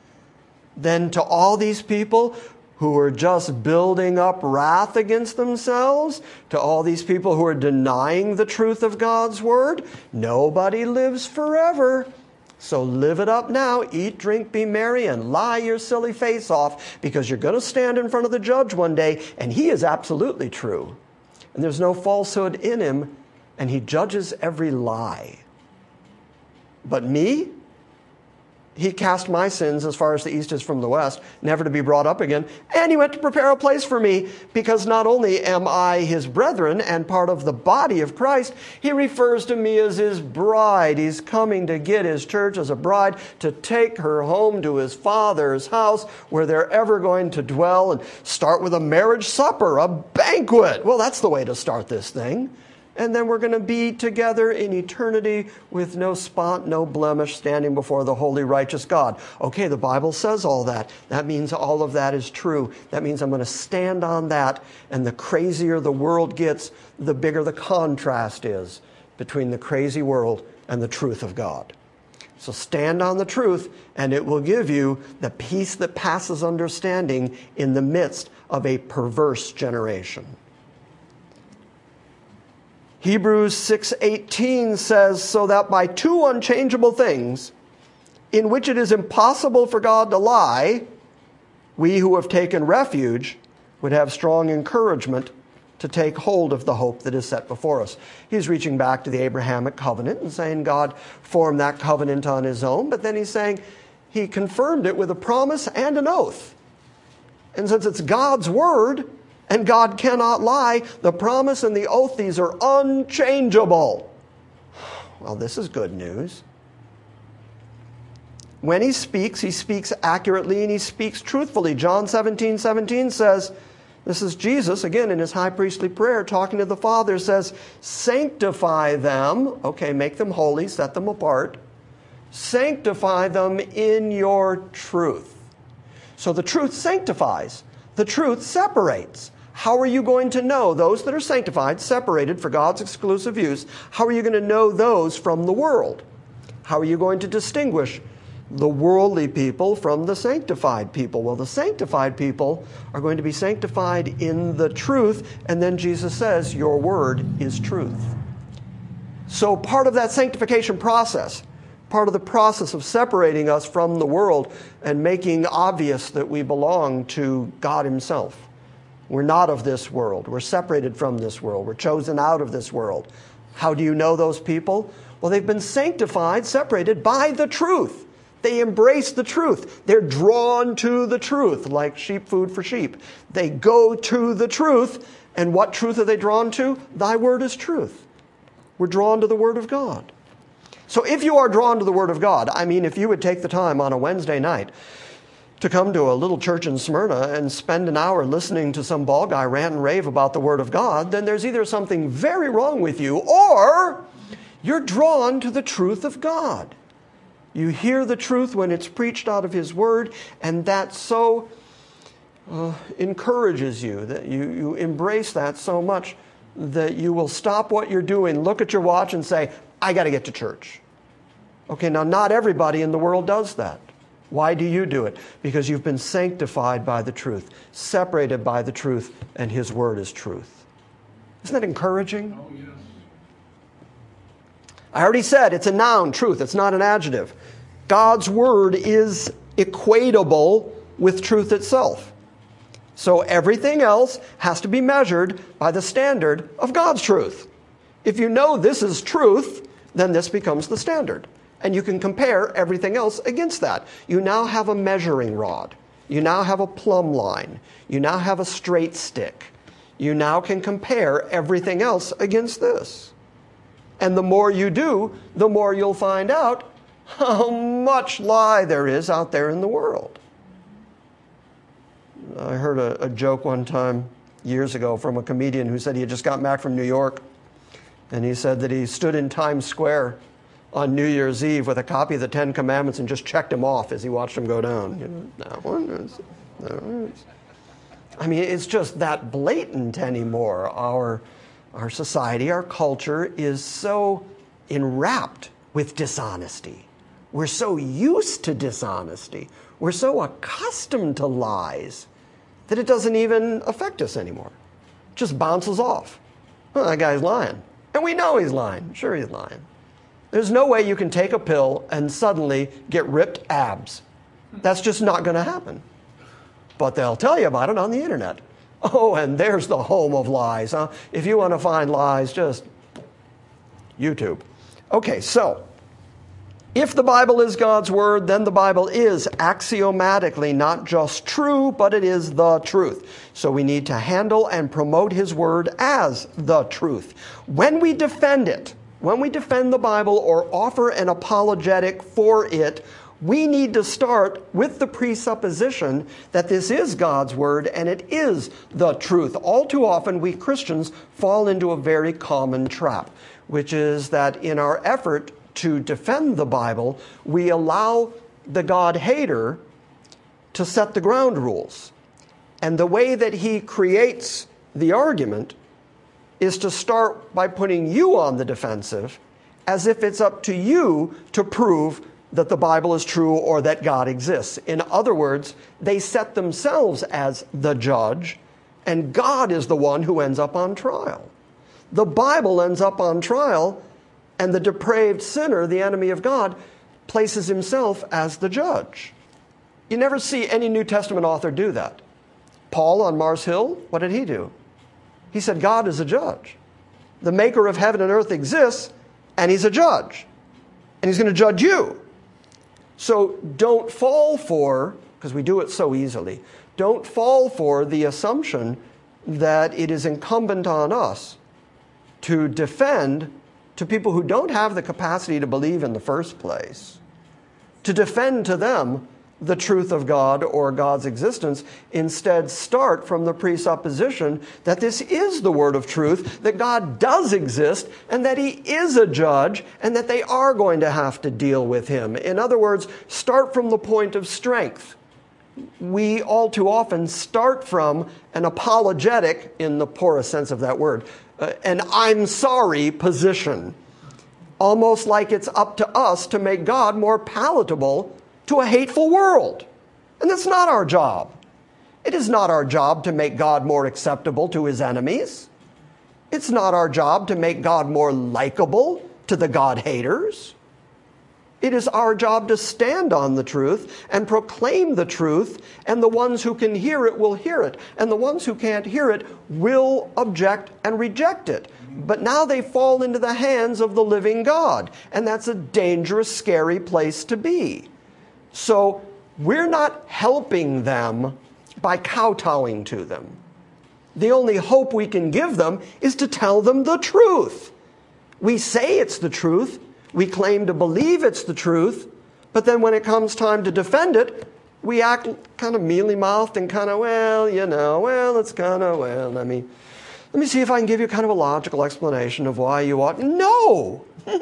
then to all these people who are just building up wrath against themselves, to all these people who are denying the truth of God's word, nobody lives forever. So live it up now, eat, drink, be merry, and lie your silly face off, because you're going to stand in front of the judge one day, and he is absolutely true. And there's no falsehood in him, and he judges every lie. But me? He cast my sins as far as the east is from the west, never to be brought up again. And he went to prepare a place for me, because not only am I his brethren and part of the body of Christ, he refers to me as his bride. He's coming to get his church as a bride, to take her home to his Father's house, where they're ever going to dwell, and start with a marriage supper, a banquet. Well, that's the way to start this thing. And then we're going to be together in eternity with no spot, no blemish, standing before the holy, righteous God. Okay, the Bible says all that. That means all of that is true. That means I'm going to stand on that. And the crazier the world gets, the bigger the contrast is between the crazy world and the truth of God. So stand on the truth, and it will give you the peace that passes understanding in the midst of a perverse generation. Hebrews 6:18 says, so that by two unchangeable things, in which it is impossible for God to lie, we who have taken refuge would have strong encouragement to take hold of the hope that is set before us. He's reaching back to the Abrahamic covenant and saying God formed that covenant on his own, but then he's saying he confirmed it with a promise and an oath. And since it's God's word, and God cannot lie, the promise and the oath, these are unchangeable. Well, this is good news. When he speaks accurately and he speaks truthfully. John 17:17 says, this is Jesus, again, in his high priestly prayer, talking to the Father, says, sanctify them, okay, make them holy, set them apart. Sanctify them in your truth. So the truth sanctifies. The truth separates. How are you going to know those that are sanctified, separated for God's exclusive use? How are you going to know those from the world? How are you going to distinguish the worldly people from the sanctified people? Well, the sanctified people are going to be sanctified in the truth, and then Jesus says, your word is truth. So part of that sanctification process, part of the process of separating us from the world and making obvious that we belong to God himself. We're not of this world. We're separated from this world. We're chosen out of this world. How do you know those people? Well, they've been sanctified, separated by the truth. They embrace the truth. They're drawn to the truth, like sheep food for sheep. They go to the truth. And what truth are they drawn to? Thy word is truth. We're drawn to the word of God. So if you are drawn to the word of God, I mean, if you would take the time on a Wednesday night to come to a little church in Smyrna and spend an hour listening to some bald guy rant and rave about the word of God, then there's either something very wrong with you or you're drawn to the truth of God. You hear the truth when it's preached out of his word, and that so encourages you, that you embrace that so much that you will stop what you're doing, look at your watch and say, I got to get to church. Okay, now not everybody in the world does that. Why do you do it? Because you've been sanctified by the truth, separated by the truth, and his word is truth. Isn't that encouraging? Oh, yes. I already said it's a noun, truth. It's not an adjective. God's word is equatable with truth itself. So everything else has to be measured by the standard of God's truth. If you know this is truth, then this becomes the standard. And you can compare everything else against that. You now have a measuring rod. You now have a plumb line. You now have a straight stick. You now can compare everything else against this. And the more you do, the more you'll find out how much lie there is out there in the world. I heard a joke one time years ago from a comedian who said he had just gotten back from New York. And he said that he stood in Times Square on New Year's Eve with a copy of the Ten Commandments and just checked them off as he watched them go down. You know, that one is, that one is. I mean, it's just that blatant anymore. Our society, our culture is so enwrapped with dishonesty. We're so used to dishonesty. We're so accustomed to lies that it doesn't even affect us anymore. It just bounces off. Well, that guy's lying. And we know he's lying. Sure, he's lying. There's no way you can take a pill and suddenly get ripped abs. That's just not going to happen. But they'll tell you about it on the internet. Oh, and there's the home of lies, huh? If you want to find lies, just YouTube. Okay, so if the Bible is God's word, then the Bible is axiomatically not just true, but it is the truth. So we need to handle and promote his word as the truth. When we defend it, when we defend the Bible or offer an apologetic for it, we need to start with the presupposition that this is God's word and it is the truth. All too often, we Christians fall into a very common trap, which is that in our effort to defend the Bible, we allow the God-hater to set the ground rules. And the way that he creates the argument is to start by putting you on the defensive, as if it's up to you to prove that the Bible is true or that God exists. In other words, they set themselves as the judge, and God is the one who ends up on trial. The Bible ends up on trial, and the depraved sinner, the enemy of God, places himself as the judge. You never see any New Testament author do that. Paul on Mars Hill, what did he do? He said, God is a judge. The maker of heaven and earth exists, and he's a judge. And he's going to judge you. So don't fall for, because we do it so easily, don't fall for the assumption that it is incumbent on us to defend to people who don't have the capacity to believe in the first place, to defend to them the truth of God or God's existence. Instead, start from the presupposition that this is the word of truth, that God does exist, and that he is a judge, and that they are going to have to deal with him. In other words, start from the point of strength. We all too often start from an apologetic, in the poorest sense of that word, an I'm sorry position, almost like it's up to us to make God more palatable to a hateful world. And that's not our job. It is not our job to make God more acceptable to his enemies. It's not our job to make God more likable to the God-haters. It is our job to stand on the truth and proclaim the truth, and the ones who can hear it will hear it, and the ones who can't hear it will object and reject it. But now they fall into the hands of the living God, and that's a dangerous, scary place to be. So we're not helping them by kowtowing to them. The only hope we can give them is to tell them the truth. We say it's the truth, we claim to believe it's the truth, but then when it comes time to defend it, we act kind of mealy-mouthed and kind of, let me see if I can give you kind of a logical explanation of why you ought. No,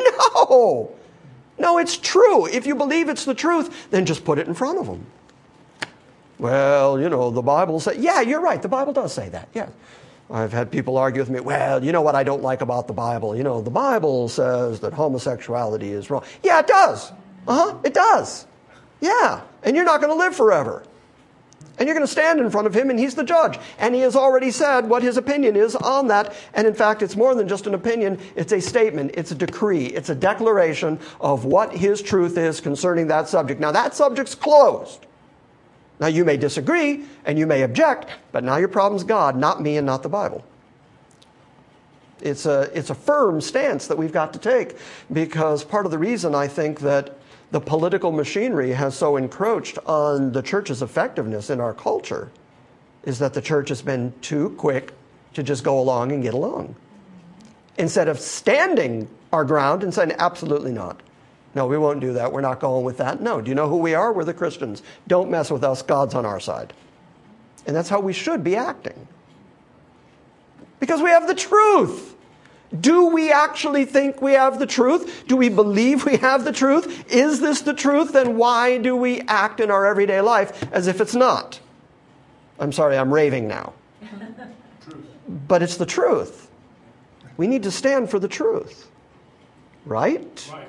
it's true. If you believe it's the truth, then just put it in front of them. Well, the Bible says, yeah, you're right, the Bible does say that, yeah. I've had people argue with me, well, you know what I don't like about the Bible? The Bible says that homosexuality is wrong. Yeah, it does. It does. Yeah, and you're not going to live forever. And you're going to stand in front of him, and he's the judge. And he has already said what his opinion is on that. And in fact, it's more than just an opinion. It's a statement. It's a decree. It's a declaration of what his truth is concerning that subject. Now, that subject's closed. Now, you may disagree, and you may object, but now your problem's God, not me and not the Bible. It's a firm stance that we've got to take, because part of the reason I think that the political machinery has so encroached on the church's effectiveness in our culture is that the church has been too quick to just go along and get along, instead of standing our ground and saying, absolutely not. No, we won't do that. We're not going with that. No, do you know who we are? We're the Christians. Don't mess with us. God's on our side. And that's how we should be acting. Because we have the truth. Do we actually think we have the truth? Do we believe we have the truth? Is this the truth? Then why do we act in our everyday life as if it's not? I'm sorry, I'm raving now. But it's the truth. We need to stand for the truth. Right? Right.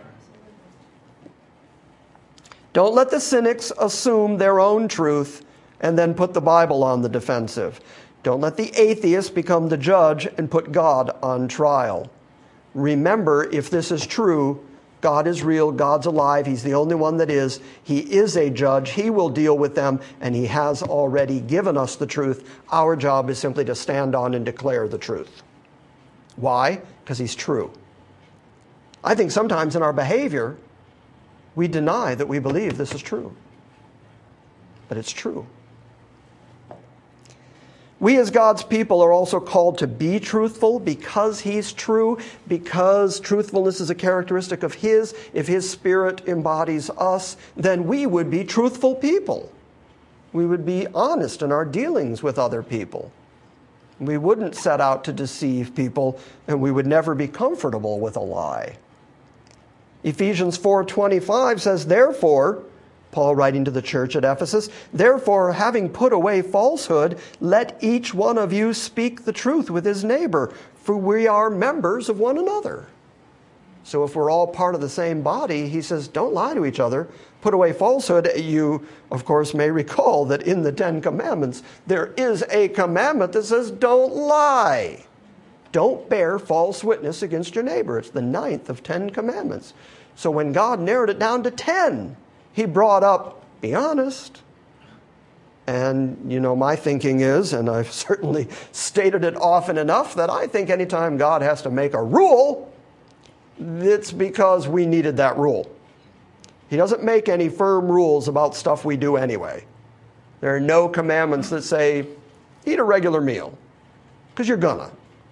Don't let the cynics assume their own truth and then put the Bible on the defensive. Don't let the atheist become the judge and put God on trial. Remember, if this is true, God is real, God's alive, he's the only one that is. He is a judge, he will deal with them, and he has already given us the truth. Our job is simply to stand on and declare the truth. Why? Because he's true. I think sometimes in our behavior, we deny that we believe this is true. But it's true. We as God's people are also called to be truthful because he's true, because truthfulness is a characteristic of his. If his Spirit embodies us, then we would be truthful people. We would be honest in our dealings with other people. We wouldn't set out to deceive people, and we would never be comfortable with a lie. Ephesians 4:25 says, therefore, Paul writing to the church at Ephesus, therefore, having put away falsehood, let each one of you speak the truth with his neighbor, for we are members of one another. So if we're all part of the same body, he says, don't lie to each other. Put away falsehood. You, of course, may recall that in the Ten Commandments, there is a commandment that says, don't lie. Don't bear false witness against your neighbor. It's the 9th of 10 commandments. So when God narrowed it down to 10, he brought up, be honest. And, my thinking is, and I've certainly stated it often enough, that I think anytime God has to make a rule, it's because we needed that rule. He doesn't make any firm rules about stuff we do anyway. There are no commandments that say, eat a regular meal, because you're gonna.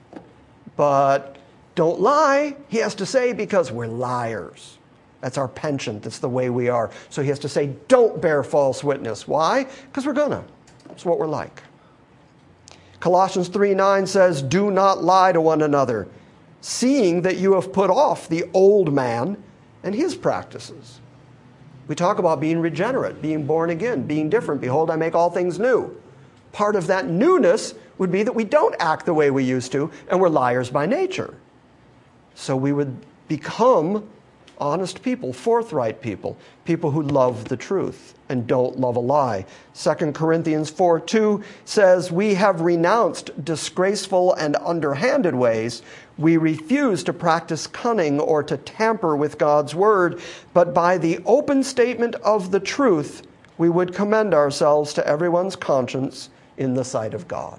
But don't lie, he has to say, because we're liars. That's our penchant. That's the way we are. So he has to say, don't bear false witness. Why? Because we're gonna. It's what we're like. Colossians 3:9 says, do not lie to one another, seeing that you have put off the old man and his practices. We talk about being regenerate, being born again, being different. Behold, I make all things new. Part of that newness would be that we don't act the way we used to, and we're liars by nature. So we would become honest people, forthright people, people who love the truth and don't love a lie. 2 Corinthians 4:2 says, we have renounced disgraceful and underhanded ways. We refuse to practice cunning or to tamper with God's word, but by the open statement of the truth, we would commend ourselves to everyone's conscience in the sight of God.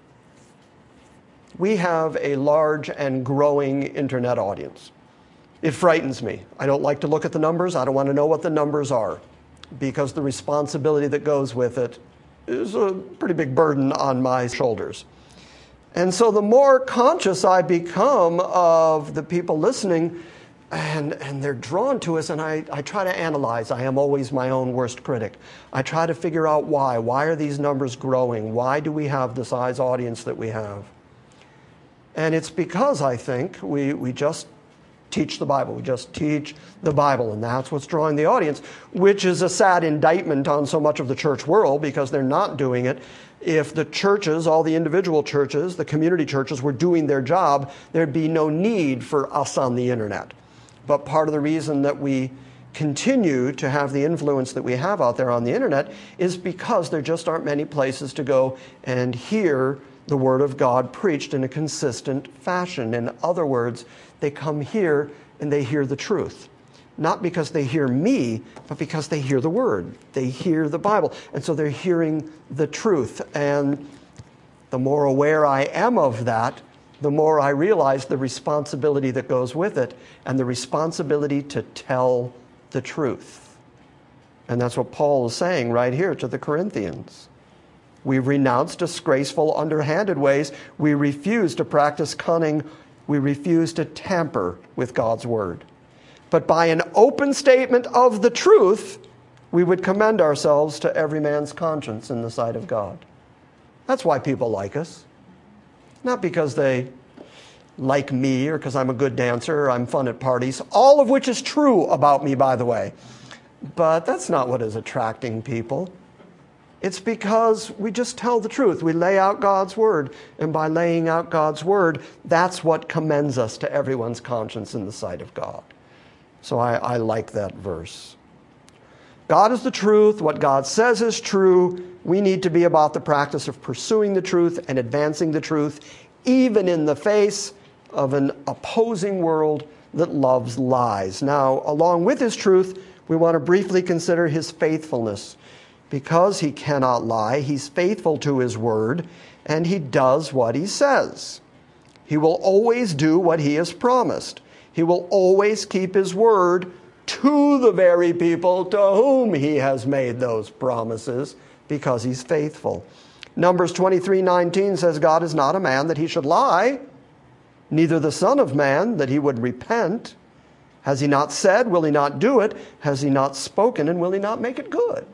We have a large and growing internet audience. It frightens me. I don't like to look at the numbers. I don't want to know what the numbers are, because the responsibility that goes with it is a pretty big burden on my shoulders. And so the more conscious I become of the people listening, and they're drawn to us, and I try to analyze. I am always my own worst critic. I try to figure out why. Why are these numbers growing? Why do we have the size audience that we have? And it's because, I think, we just teach the Bible. We just teach the Bible, and that's what's drawing the audience, which is a sad indictment on so much of the church world, because they're not doing it. If the churches, all the individual churches, the community churches, were doing their job, there'd be no need for us on the internet. But part of the reason that we continue to have the influence that we have out there on the internet is because there just aren't many places to go and hear the Word of God preached in a consistent fashion. In other words, they come here and they hear the truth. Not because they hear me, but because they hear the Word. They hear the Bible. And so they're hearing the truth. And the more aware I am of that, the more I realize the responsibility that goes with it, and the responsibility to tell the truth. And that's what Paul is saying right here to the Corinthians. We renounce disgraceful, underhanded ways. We refuse to practice cunning. We refuse to tamper with God's word. But by an open statement of the truth, we would commend ourselves to every man's conscience in the sight of God. That's why people like us. Not because they like me or because I'm a good dancer or I'm fun at parties, all of which is true about me, by the way. But that's not what is attracting people. It's because we just tell the truth. We lay out God's word. And by laying out God's word, that's what commends us to everyone's conscience in the sight of God. So I like that verse. God is the truth. What God says is true. We need to be about the practice of pursuing the truth and advancing the truth, even in the face of an opposing world that loves lies. Now, along with his truth, we want to briefly consider his faithfulness. Because he cannot lie, he's faithful to his word, and he does what he says. He will always do what he has promised. He will always keep his word to the very people to whom he has made those promises, because he's faithful. Numbers 23:19 says, God is not a man that he should lie, neither the Son of Man that he would repent. Has he not said, will he not do it? Has he not spoken, and will he not make it good?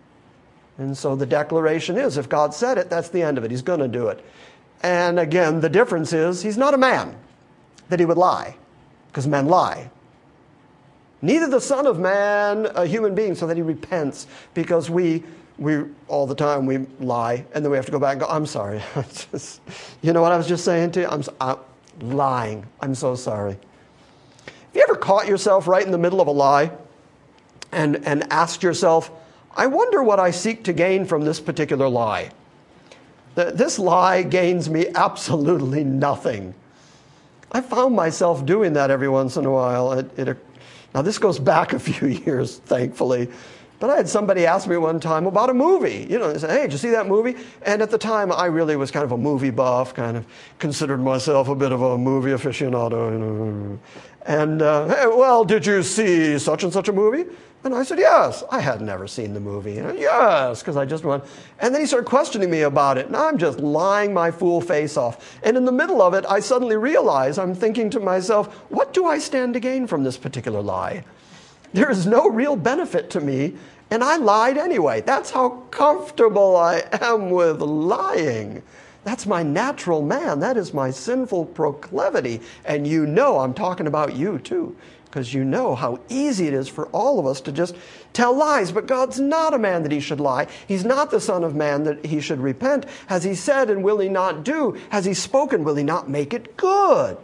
And so the declaration is, if God said it, that's the end of it. He's going to do it. And again, the difference is, he's not a man that he would lie, because men lie. Neither the Son of Man, a human being, so that he repents, because we all the time we lie, and then we have to go back and go, I'm sorry. You know what I was just saying to you? I'm lying. I'm so sorry. Have you ever caught yourself right in the middle of a lie and asked yourself, I wonder what I seek to gain from this particular lie? This lie gains me absolutely nothing. I found myself doing that every once in a while. Now, this goes back a few years, thankfully. But I had somebody ask me one time about a movie. You know, they said, hey, did you see that movie? And at the time, I really was kind of a movie buff, kind of considered myself a bit of a movie aficionado. You know. And, hey, well, did you see such and such a movie? And I said, yes. I had never seen the movie. And, yes, because I just went. And then he started questioning me about it. And I'm just lying my fool face off. And in the middle of it, I suddenly realize, I'm thinking to myself, what do I stand to gain from this particular lie? There is no real benefit to me, and I lied anyway. That's how comfortable I am with lying. That's my natural man. That is my sinful proclivity. And you know I'm talking about you too, because you know how easy it is for all of us to just tell lies. But God's not a man that he should lie. He's not the Son of Man that he should repent. Has he said, and will he not do? Has he spoken, will he not make it good?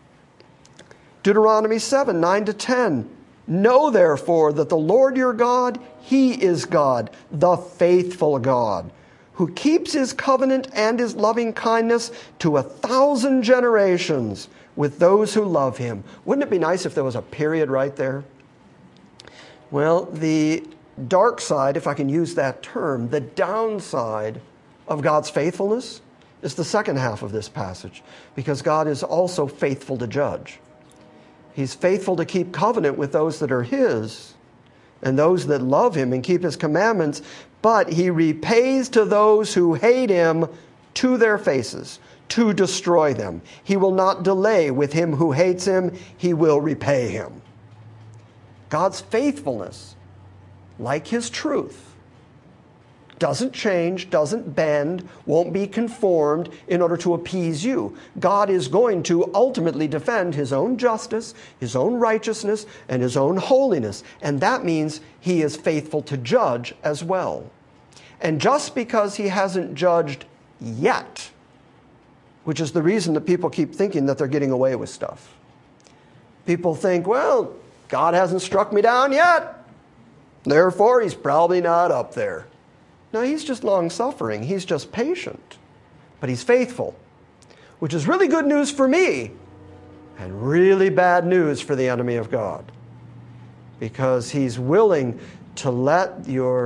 Deuteronomy 7:9-10. Know therefore that the Lord your God, he is God, the faithful God, who keeps his covenant and his loving kindness to 1,000 generations with those who love him. Wouldn't it be nice if there was a period right there? Well, the dark side, if I can use that term, the downside of God's faithfulness is the second half of this passage, because God is also faithful to judge. He's faithful to keep covenant with those that are his and those that love him and keep his commandments, but he repays to those who hate him to their faces, to destroy them. He will not delay with him who hates him. He will repay him. God's faithfulness, like his truth, doesn't change, doesn't bend, won't be conformed in order to appease you. God is going to ultimately defend his own justice, his own righteousness, and his own holiness. And that means he is faithful to judge as well. And just because he hasn't judged yet, which is the reason that people keep thinking that they're getting away with stuff. People think, well, God hasn't struck me down yet, therefore he's probably not up there. No, he's just long-suffering. He's just patient. But he's faithful, which is really good news for me and really bad news for the enemy of God, because he's willing to let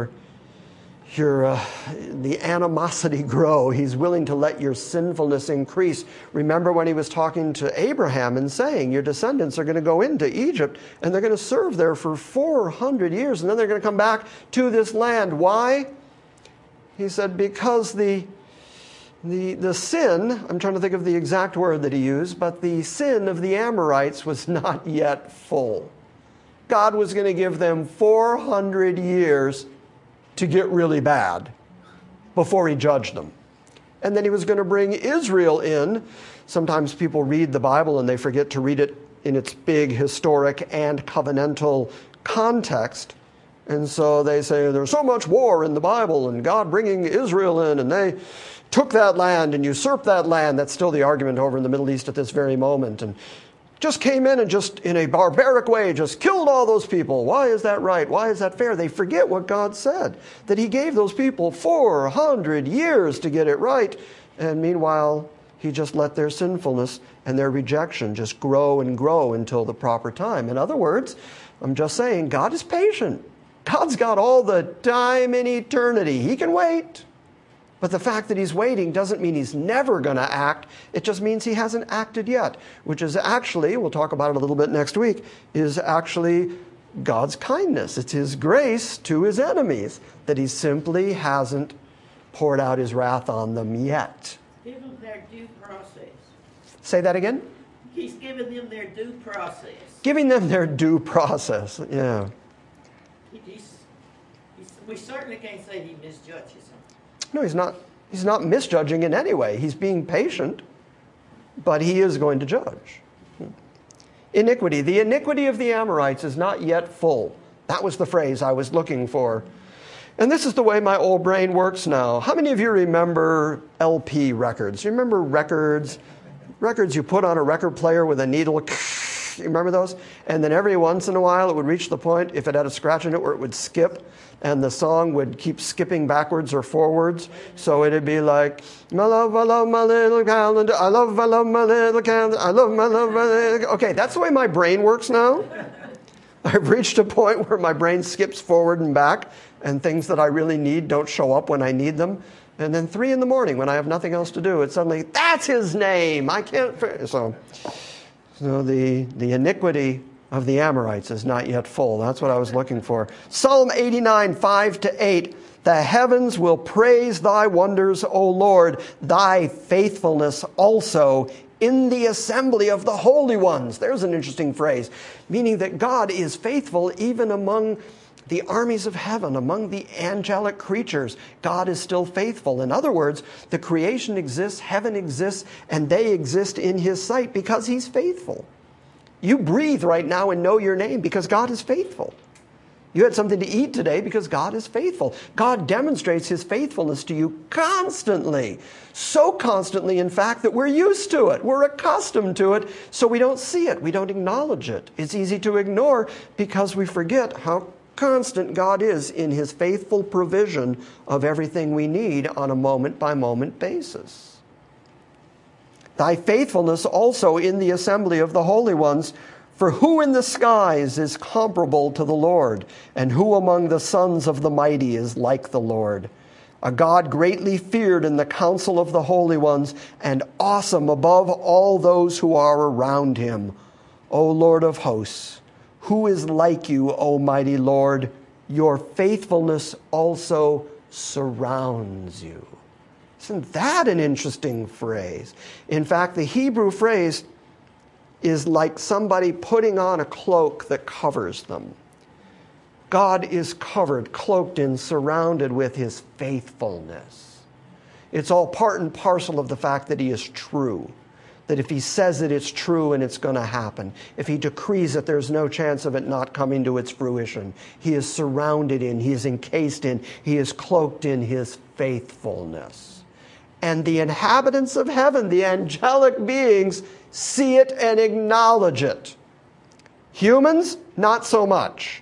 the animosity grow. He's willing to let your sinfulness increase. Remember when he was talking to Abraham and saying, your descendants are going to go into Egypt and they're going to serve there for 400 years and then they're going to come back to this land. Why? He said, because the sin, I'm trying to think of the exact word that he used, but the sin of the Amorites was not yet full. God was going to give them 400 years to get really bad before he judged them. And then he was going to bring Israel in. Sometimes people read the Bible and they forget to read it in its big historic and covenantal context. And so they say there's so much war in the Bible and God bringing Israel in, and they took that land and usurped that land. That's still the argument over in the Middle East at this very moment. And just came in and just in a barbaric way just killed all those people. Why is that right? Why is that fair? They forget what God said, that he gave those people 400 years to get it right. And meanwhile, he just let their sinfulness and their rejection just grow and grow until the proper time. In other words, I'm just saying, God is patient. God's got all the time in eternity. He can wait. But the fact that he's waiting doesn't mean he's never going to act. It just means he hasn't acted yet, which is actually, we'll talk about it a little bit next week, is actually God's kindness. It's his grace to his enemies that he simply hasn't poured out his wrath on them yet. Give them their due process. Say that again? He's giving them their due process. Giving them their due process, yeah. We certainly can't say he misjudges them. No, he's not. He's not misjudging in any way. He's being patient, but he is going to judge. Iniquity. The iniquity of the Amorites is not yet full. That was the phrase I was looking for. And this is the way my old brain works now. How many of you remember LP records? You remember records? Records you put on a record player with a needle. You remember those? And then every once in a while it would reach the point, if it had a scratch in it, where it would skip. And the song would keep skipping backwards or forwards. So it'd be like, I love my little calendar. I love my little calendar. I love my little... Okay, that's the way my brain works now. I've reached a point where my brain skips forward and back, and things that I really need don't show up when I need them. And then 3 a.m, when I have nothing else to do, it's suddenly, that's his name. I can't... So the iniquity of the Amorites is not yet full. That's what I was looking for. Psalm 89, 5-8. The heavens will praise thy wonders, O Lord, thy faithfulness also in the assembly of the holy ones. There's an interesting phrase, meaning that God is faithful even among the armies of heaven, among the angelic creatures. God is still faithful. In other words, the creation exists, heaven exists, and they exist in his sight because he's faithful. You breathe right now and know your name because God is faithful. You had something to eat today because God is faithful. God demonstrates his faithfulness to you constantly. So constantly, in fact, that we're used to it. We're accustomed to it, so we don't see it. We don't acknowledge it. It's easy to ignore because we forget how constant God is in his faithful provision of everything we need on a moment-by-moment basis. Thy faithfulness also in the assembly of the holy ones. For who in the skies is comparable to the Lord? And who among the sons of the mighty is like the Lord? A God greatly feared in the council of the holy ones, and awesome above all those who are around him. O Lord of hosts, who is like you, O mighty Lord? Your faithfulness also surrounds you. Isn't that an interesting phrase? In fact, the Hebrew phrase is like somebody putting on a cloak that covers them. God is covered, cloaked in, surrounded with his faithfulness. It's all part and parcel of the fact that he is true. That if he says it, it's true and it's going to happen. If he decrees it, there's no chance of it not coming to its fruition. He is surrounded in, he is encased in, he is cloaked in his faithfulness. And the inhabitants of heaven, the angelic beings, see it and acknowledge it. Humans, not so much.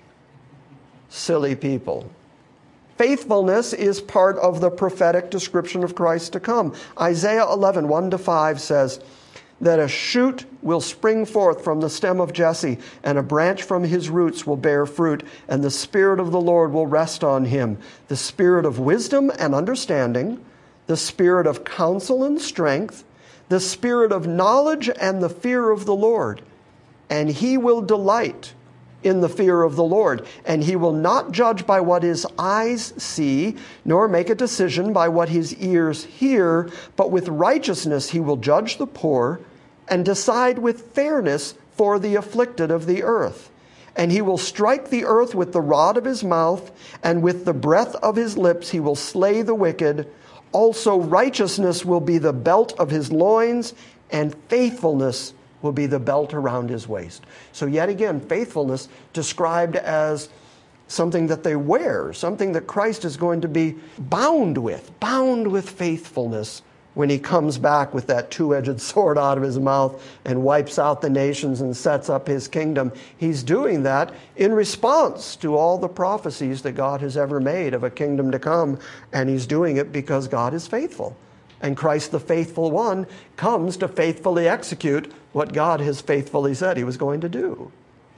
Silly people. Faithfulness is part of the prophetic description of Christ to come. Isaiah 11, 1-5 says that a shoot will spring forth from the stem of Jesse, and a branch from his roots will bear fruit, and the Spirit of the Lord will rest on him, the Spirit of wisdom and understanding, the Spirit of counsel and strength, the Spirit of knowledge and the fear of the Lord. And he will delight in the fear of the Lord. And he will not judge by what his eyes see, nor make a decision by what his ears hear, but with righteousness he will judge the poor and decide with fairness for the afflicted of the earth. And he will strike the earth with the rod of his mouth, and with the breath of his lips he will slay the wicked. Also righteousness will be the belt of his loins, and faithfulness will be the belt around his waist. So yet again, faithfulness described as something that they wear, something that Christ is going to be bound with faithfulness when he comes back with that two-edged sword out of his mouth and wipes out the nations and sets up his kingdom. He's doing that in response to all the prophecies that God has ever made of a kingdom to come, and he's doing it because God is faithful. And Christ, the faithful one, comes to faithfully execute what God has faithfully said he was going to do.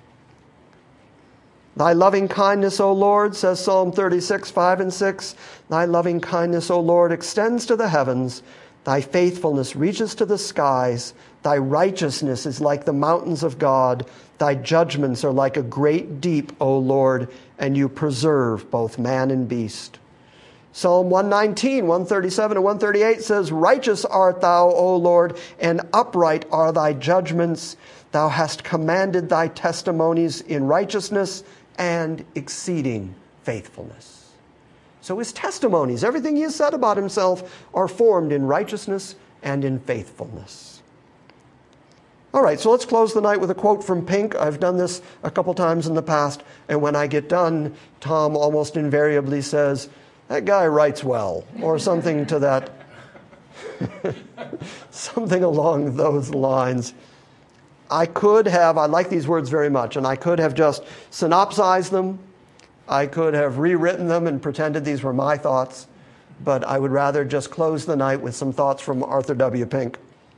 Thy loving kindness, O Lord, says Psalm 36, 5 and 6, thy loving kindness, O Lord, extends to the heavens. Thy faithfulness reaches to the skies. Thy righteousness is like the mountains of God. Thy judgments are like a great deep, O Lord, and you preserve both man and beast. Psalm 119, 137 and 138 says, righteous art thou, O Lord, and upright are thy judgments. Thou hast commanded thy testimonies in righteousness and exceeding faithfulness. So his testimonies, everything he has said about himself, are formed in righteousness and in faithfulness. All right, so let's close the night with a quote from Pink. I've done this a couple times in the past, and when I get done, Tom almost invariably says, that guy writes well, or something to that, something along those lines. I like these words very much, and I could have just synopsized them. I could have rewritten them and pretended these were my thoughts, but I would rather just close the night with some thoughts from Arthur W. Pink.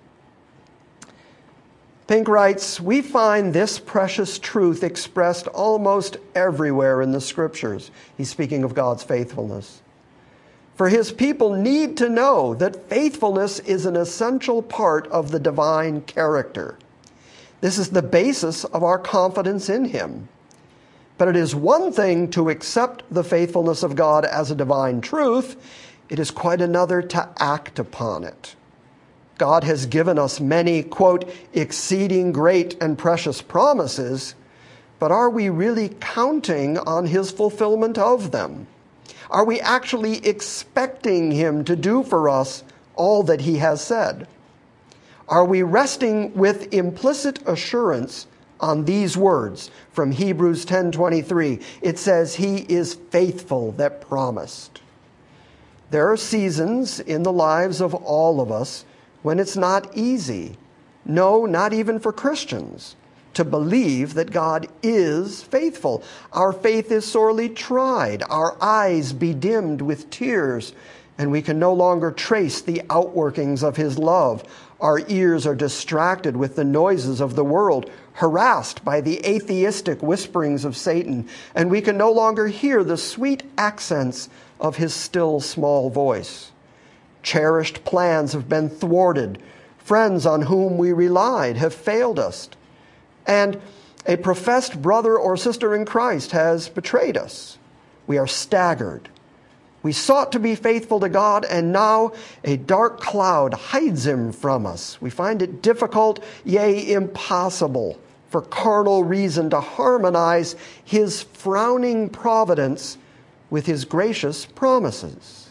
Pink writes, we find this precious truth expressed almost everywhere in the Scriptures. He's speaking of God's faithfulness. For his people need to know that faithfulness is an essential part of the divine character. This is the basis of our confidence in him. But it is one thing to accept the faithfulness of God as a divine truth. It is quite another to act upon it. God has given us many, quote, exceeding great and precious promises, but are we really counting on his fulfillment of them? Are we actually expecting him to do for us all that he has said? Are we resting with implicit assurance on these words from Hebrews 10:23? It says, he is faithful that promised. There are seasons in the lives of all of us when it's not easy, no, not even for Christians, to believe that God is faithful. Our faith is sorely tried, our eyes bedimmed with tears, and we can no longer trace the outworkings of his love. Our ears are distracted with the noises of the world, harassed by the atheistic whisperings of Satan, and we can no longer hear the sweet accents of his still small voice. Cherished plans have been thwarted. Friends on whom we relied have failed us. And a professed brother or sister in Christ has betrayed us. We are staggered. We sought to be faithful to God, and now a dark cloud hides him from us. We find it difficult, yea, impossible, for carnal reason to harmonize his frowning providence with his gracious promises.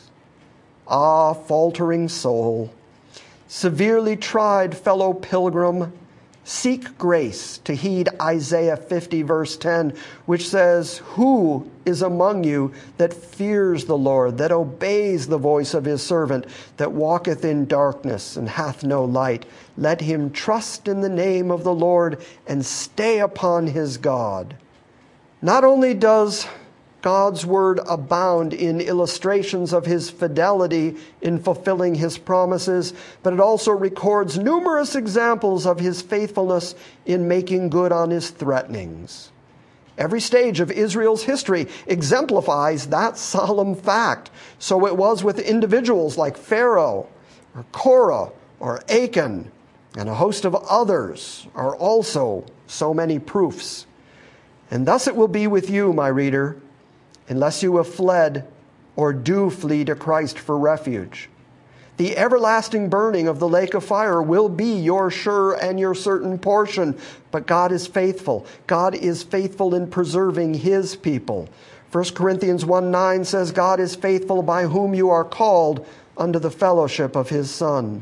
Ah, faltering soul, severely tried fellow pilgrim, seek grace to heed Isaiah 50, verse 10, which says, "Who is among you that fears the Lord, that obeys the voice of his servant, that walketh in darkness and hath no light? Let him trust in the name of the Lord and stay upon his God." Not only does God's word abound in illustrations of his fidelity in fulfilling his promises, but it also records numerous examples of his faithfulness in making good on his threatenings. Every stage of Israel's history exemplifies that solemn fact. So it was with individuals like Pharaoh, or Korah, or Achan, and a host of others are also so many proofs. And thus it will be with you, my reader, unless you have fled or do flee to Christ for refuge. The everlasting burning of the lake of fire will be your sure and your certain portion. But God is faithful. God is faithful in preserving his people. 1 Corinthians 1:9 says, "God is faithful by whom you are called unto the fellowship of his Son."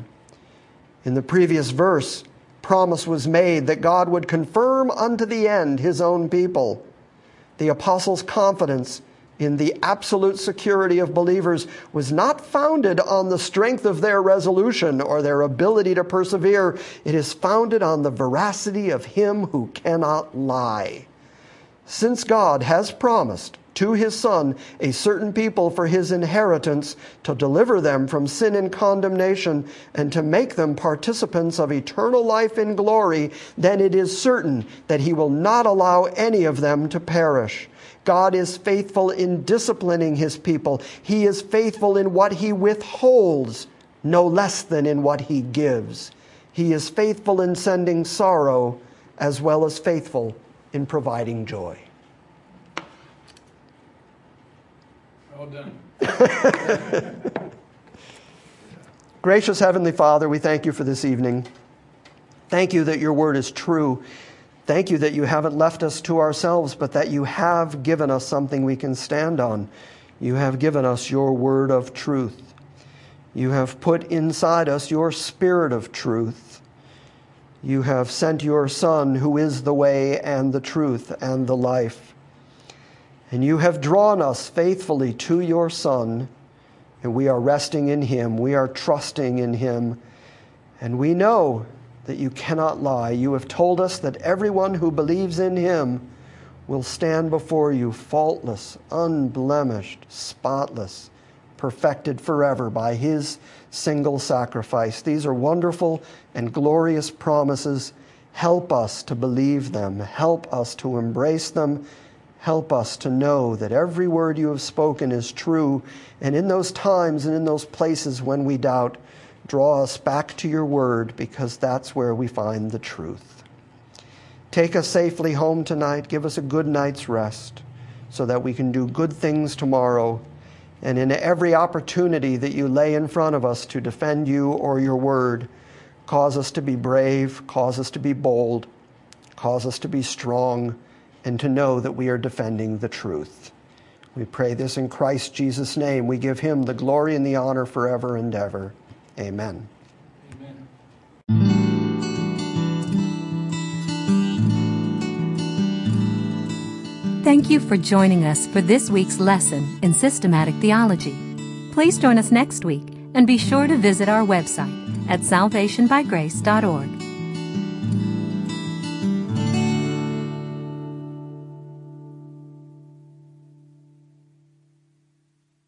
In the previous verse, promise was made that God would confirm unto the end his own people. The apostles' confidence in the absolute security of believers was not founded on the strength of their resolution or their ability to persevere. It is founded on the veracity of him who cannot lie. Since God has promised to his Son a certain people for his inheritance, to deliver them from sin and condemnation, and to make them participants of eternal life in glory, then it is certain that he will not allow any of them to perish. God is faithful in disciplining his people. He is faithful in what he withholds, no less than in what he gives. He is faithful in sending sorrow, as well as faithful in providing joy. Well done. Gracious Heavenly Father, we thank you for this evening. Thank you that your word is true. Thank you that you haven't left us to ourselves, but that you have given us something we can stand on. You have given us your word of truth. You have put inside us your spirit of truth. You have sent your Son, who is the way and the truth and the life. And you have drawn us faithfully to your Son, and we are resting in him. We are trusting in him. And we know that you cannot lie. You have told us that everyone who believes in him will stand before you faultless, unblemished, spotless, perfected forever by his single sacrifice. These are wonderful and glorious promises. Help us to believe them. Help us to embrace them. Help us to know that every word you have spoken is true. And in those times and in those places when we doubt, draw us back to your word, because that's where we find the truth. Take us safely home tonight. Give us a good night's rest so that we can do good things tomorrow. And in every opportunity that you lay in front of us to defend you or your word, cause us to be brave, cause us to be bold, cause us to be strong, and to know that we are defending the truth. We pray this in Christ Jesus' name. We give him the glory and the honor forever and ever. Amen. Amen. Thank you for joining us for this week's lesson in Systematic Theology. Please join us next week and be sure to visit our website at salvationbygrace.org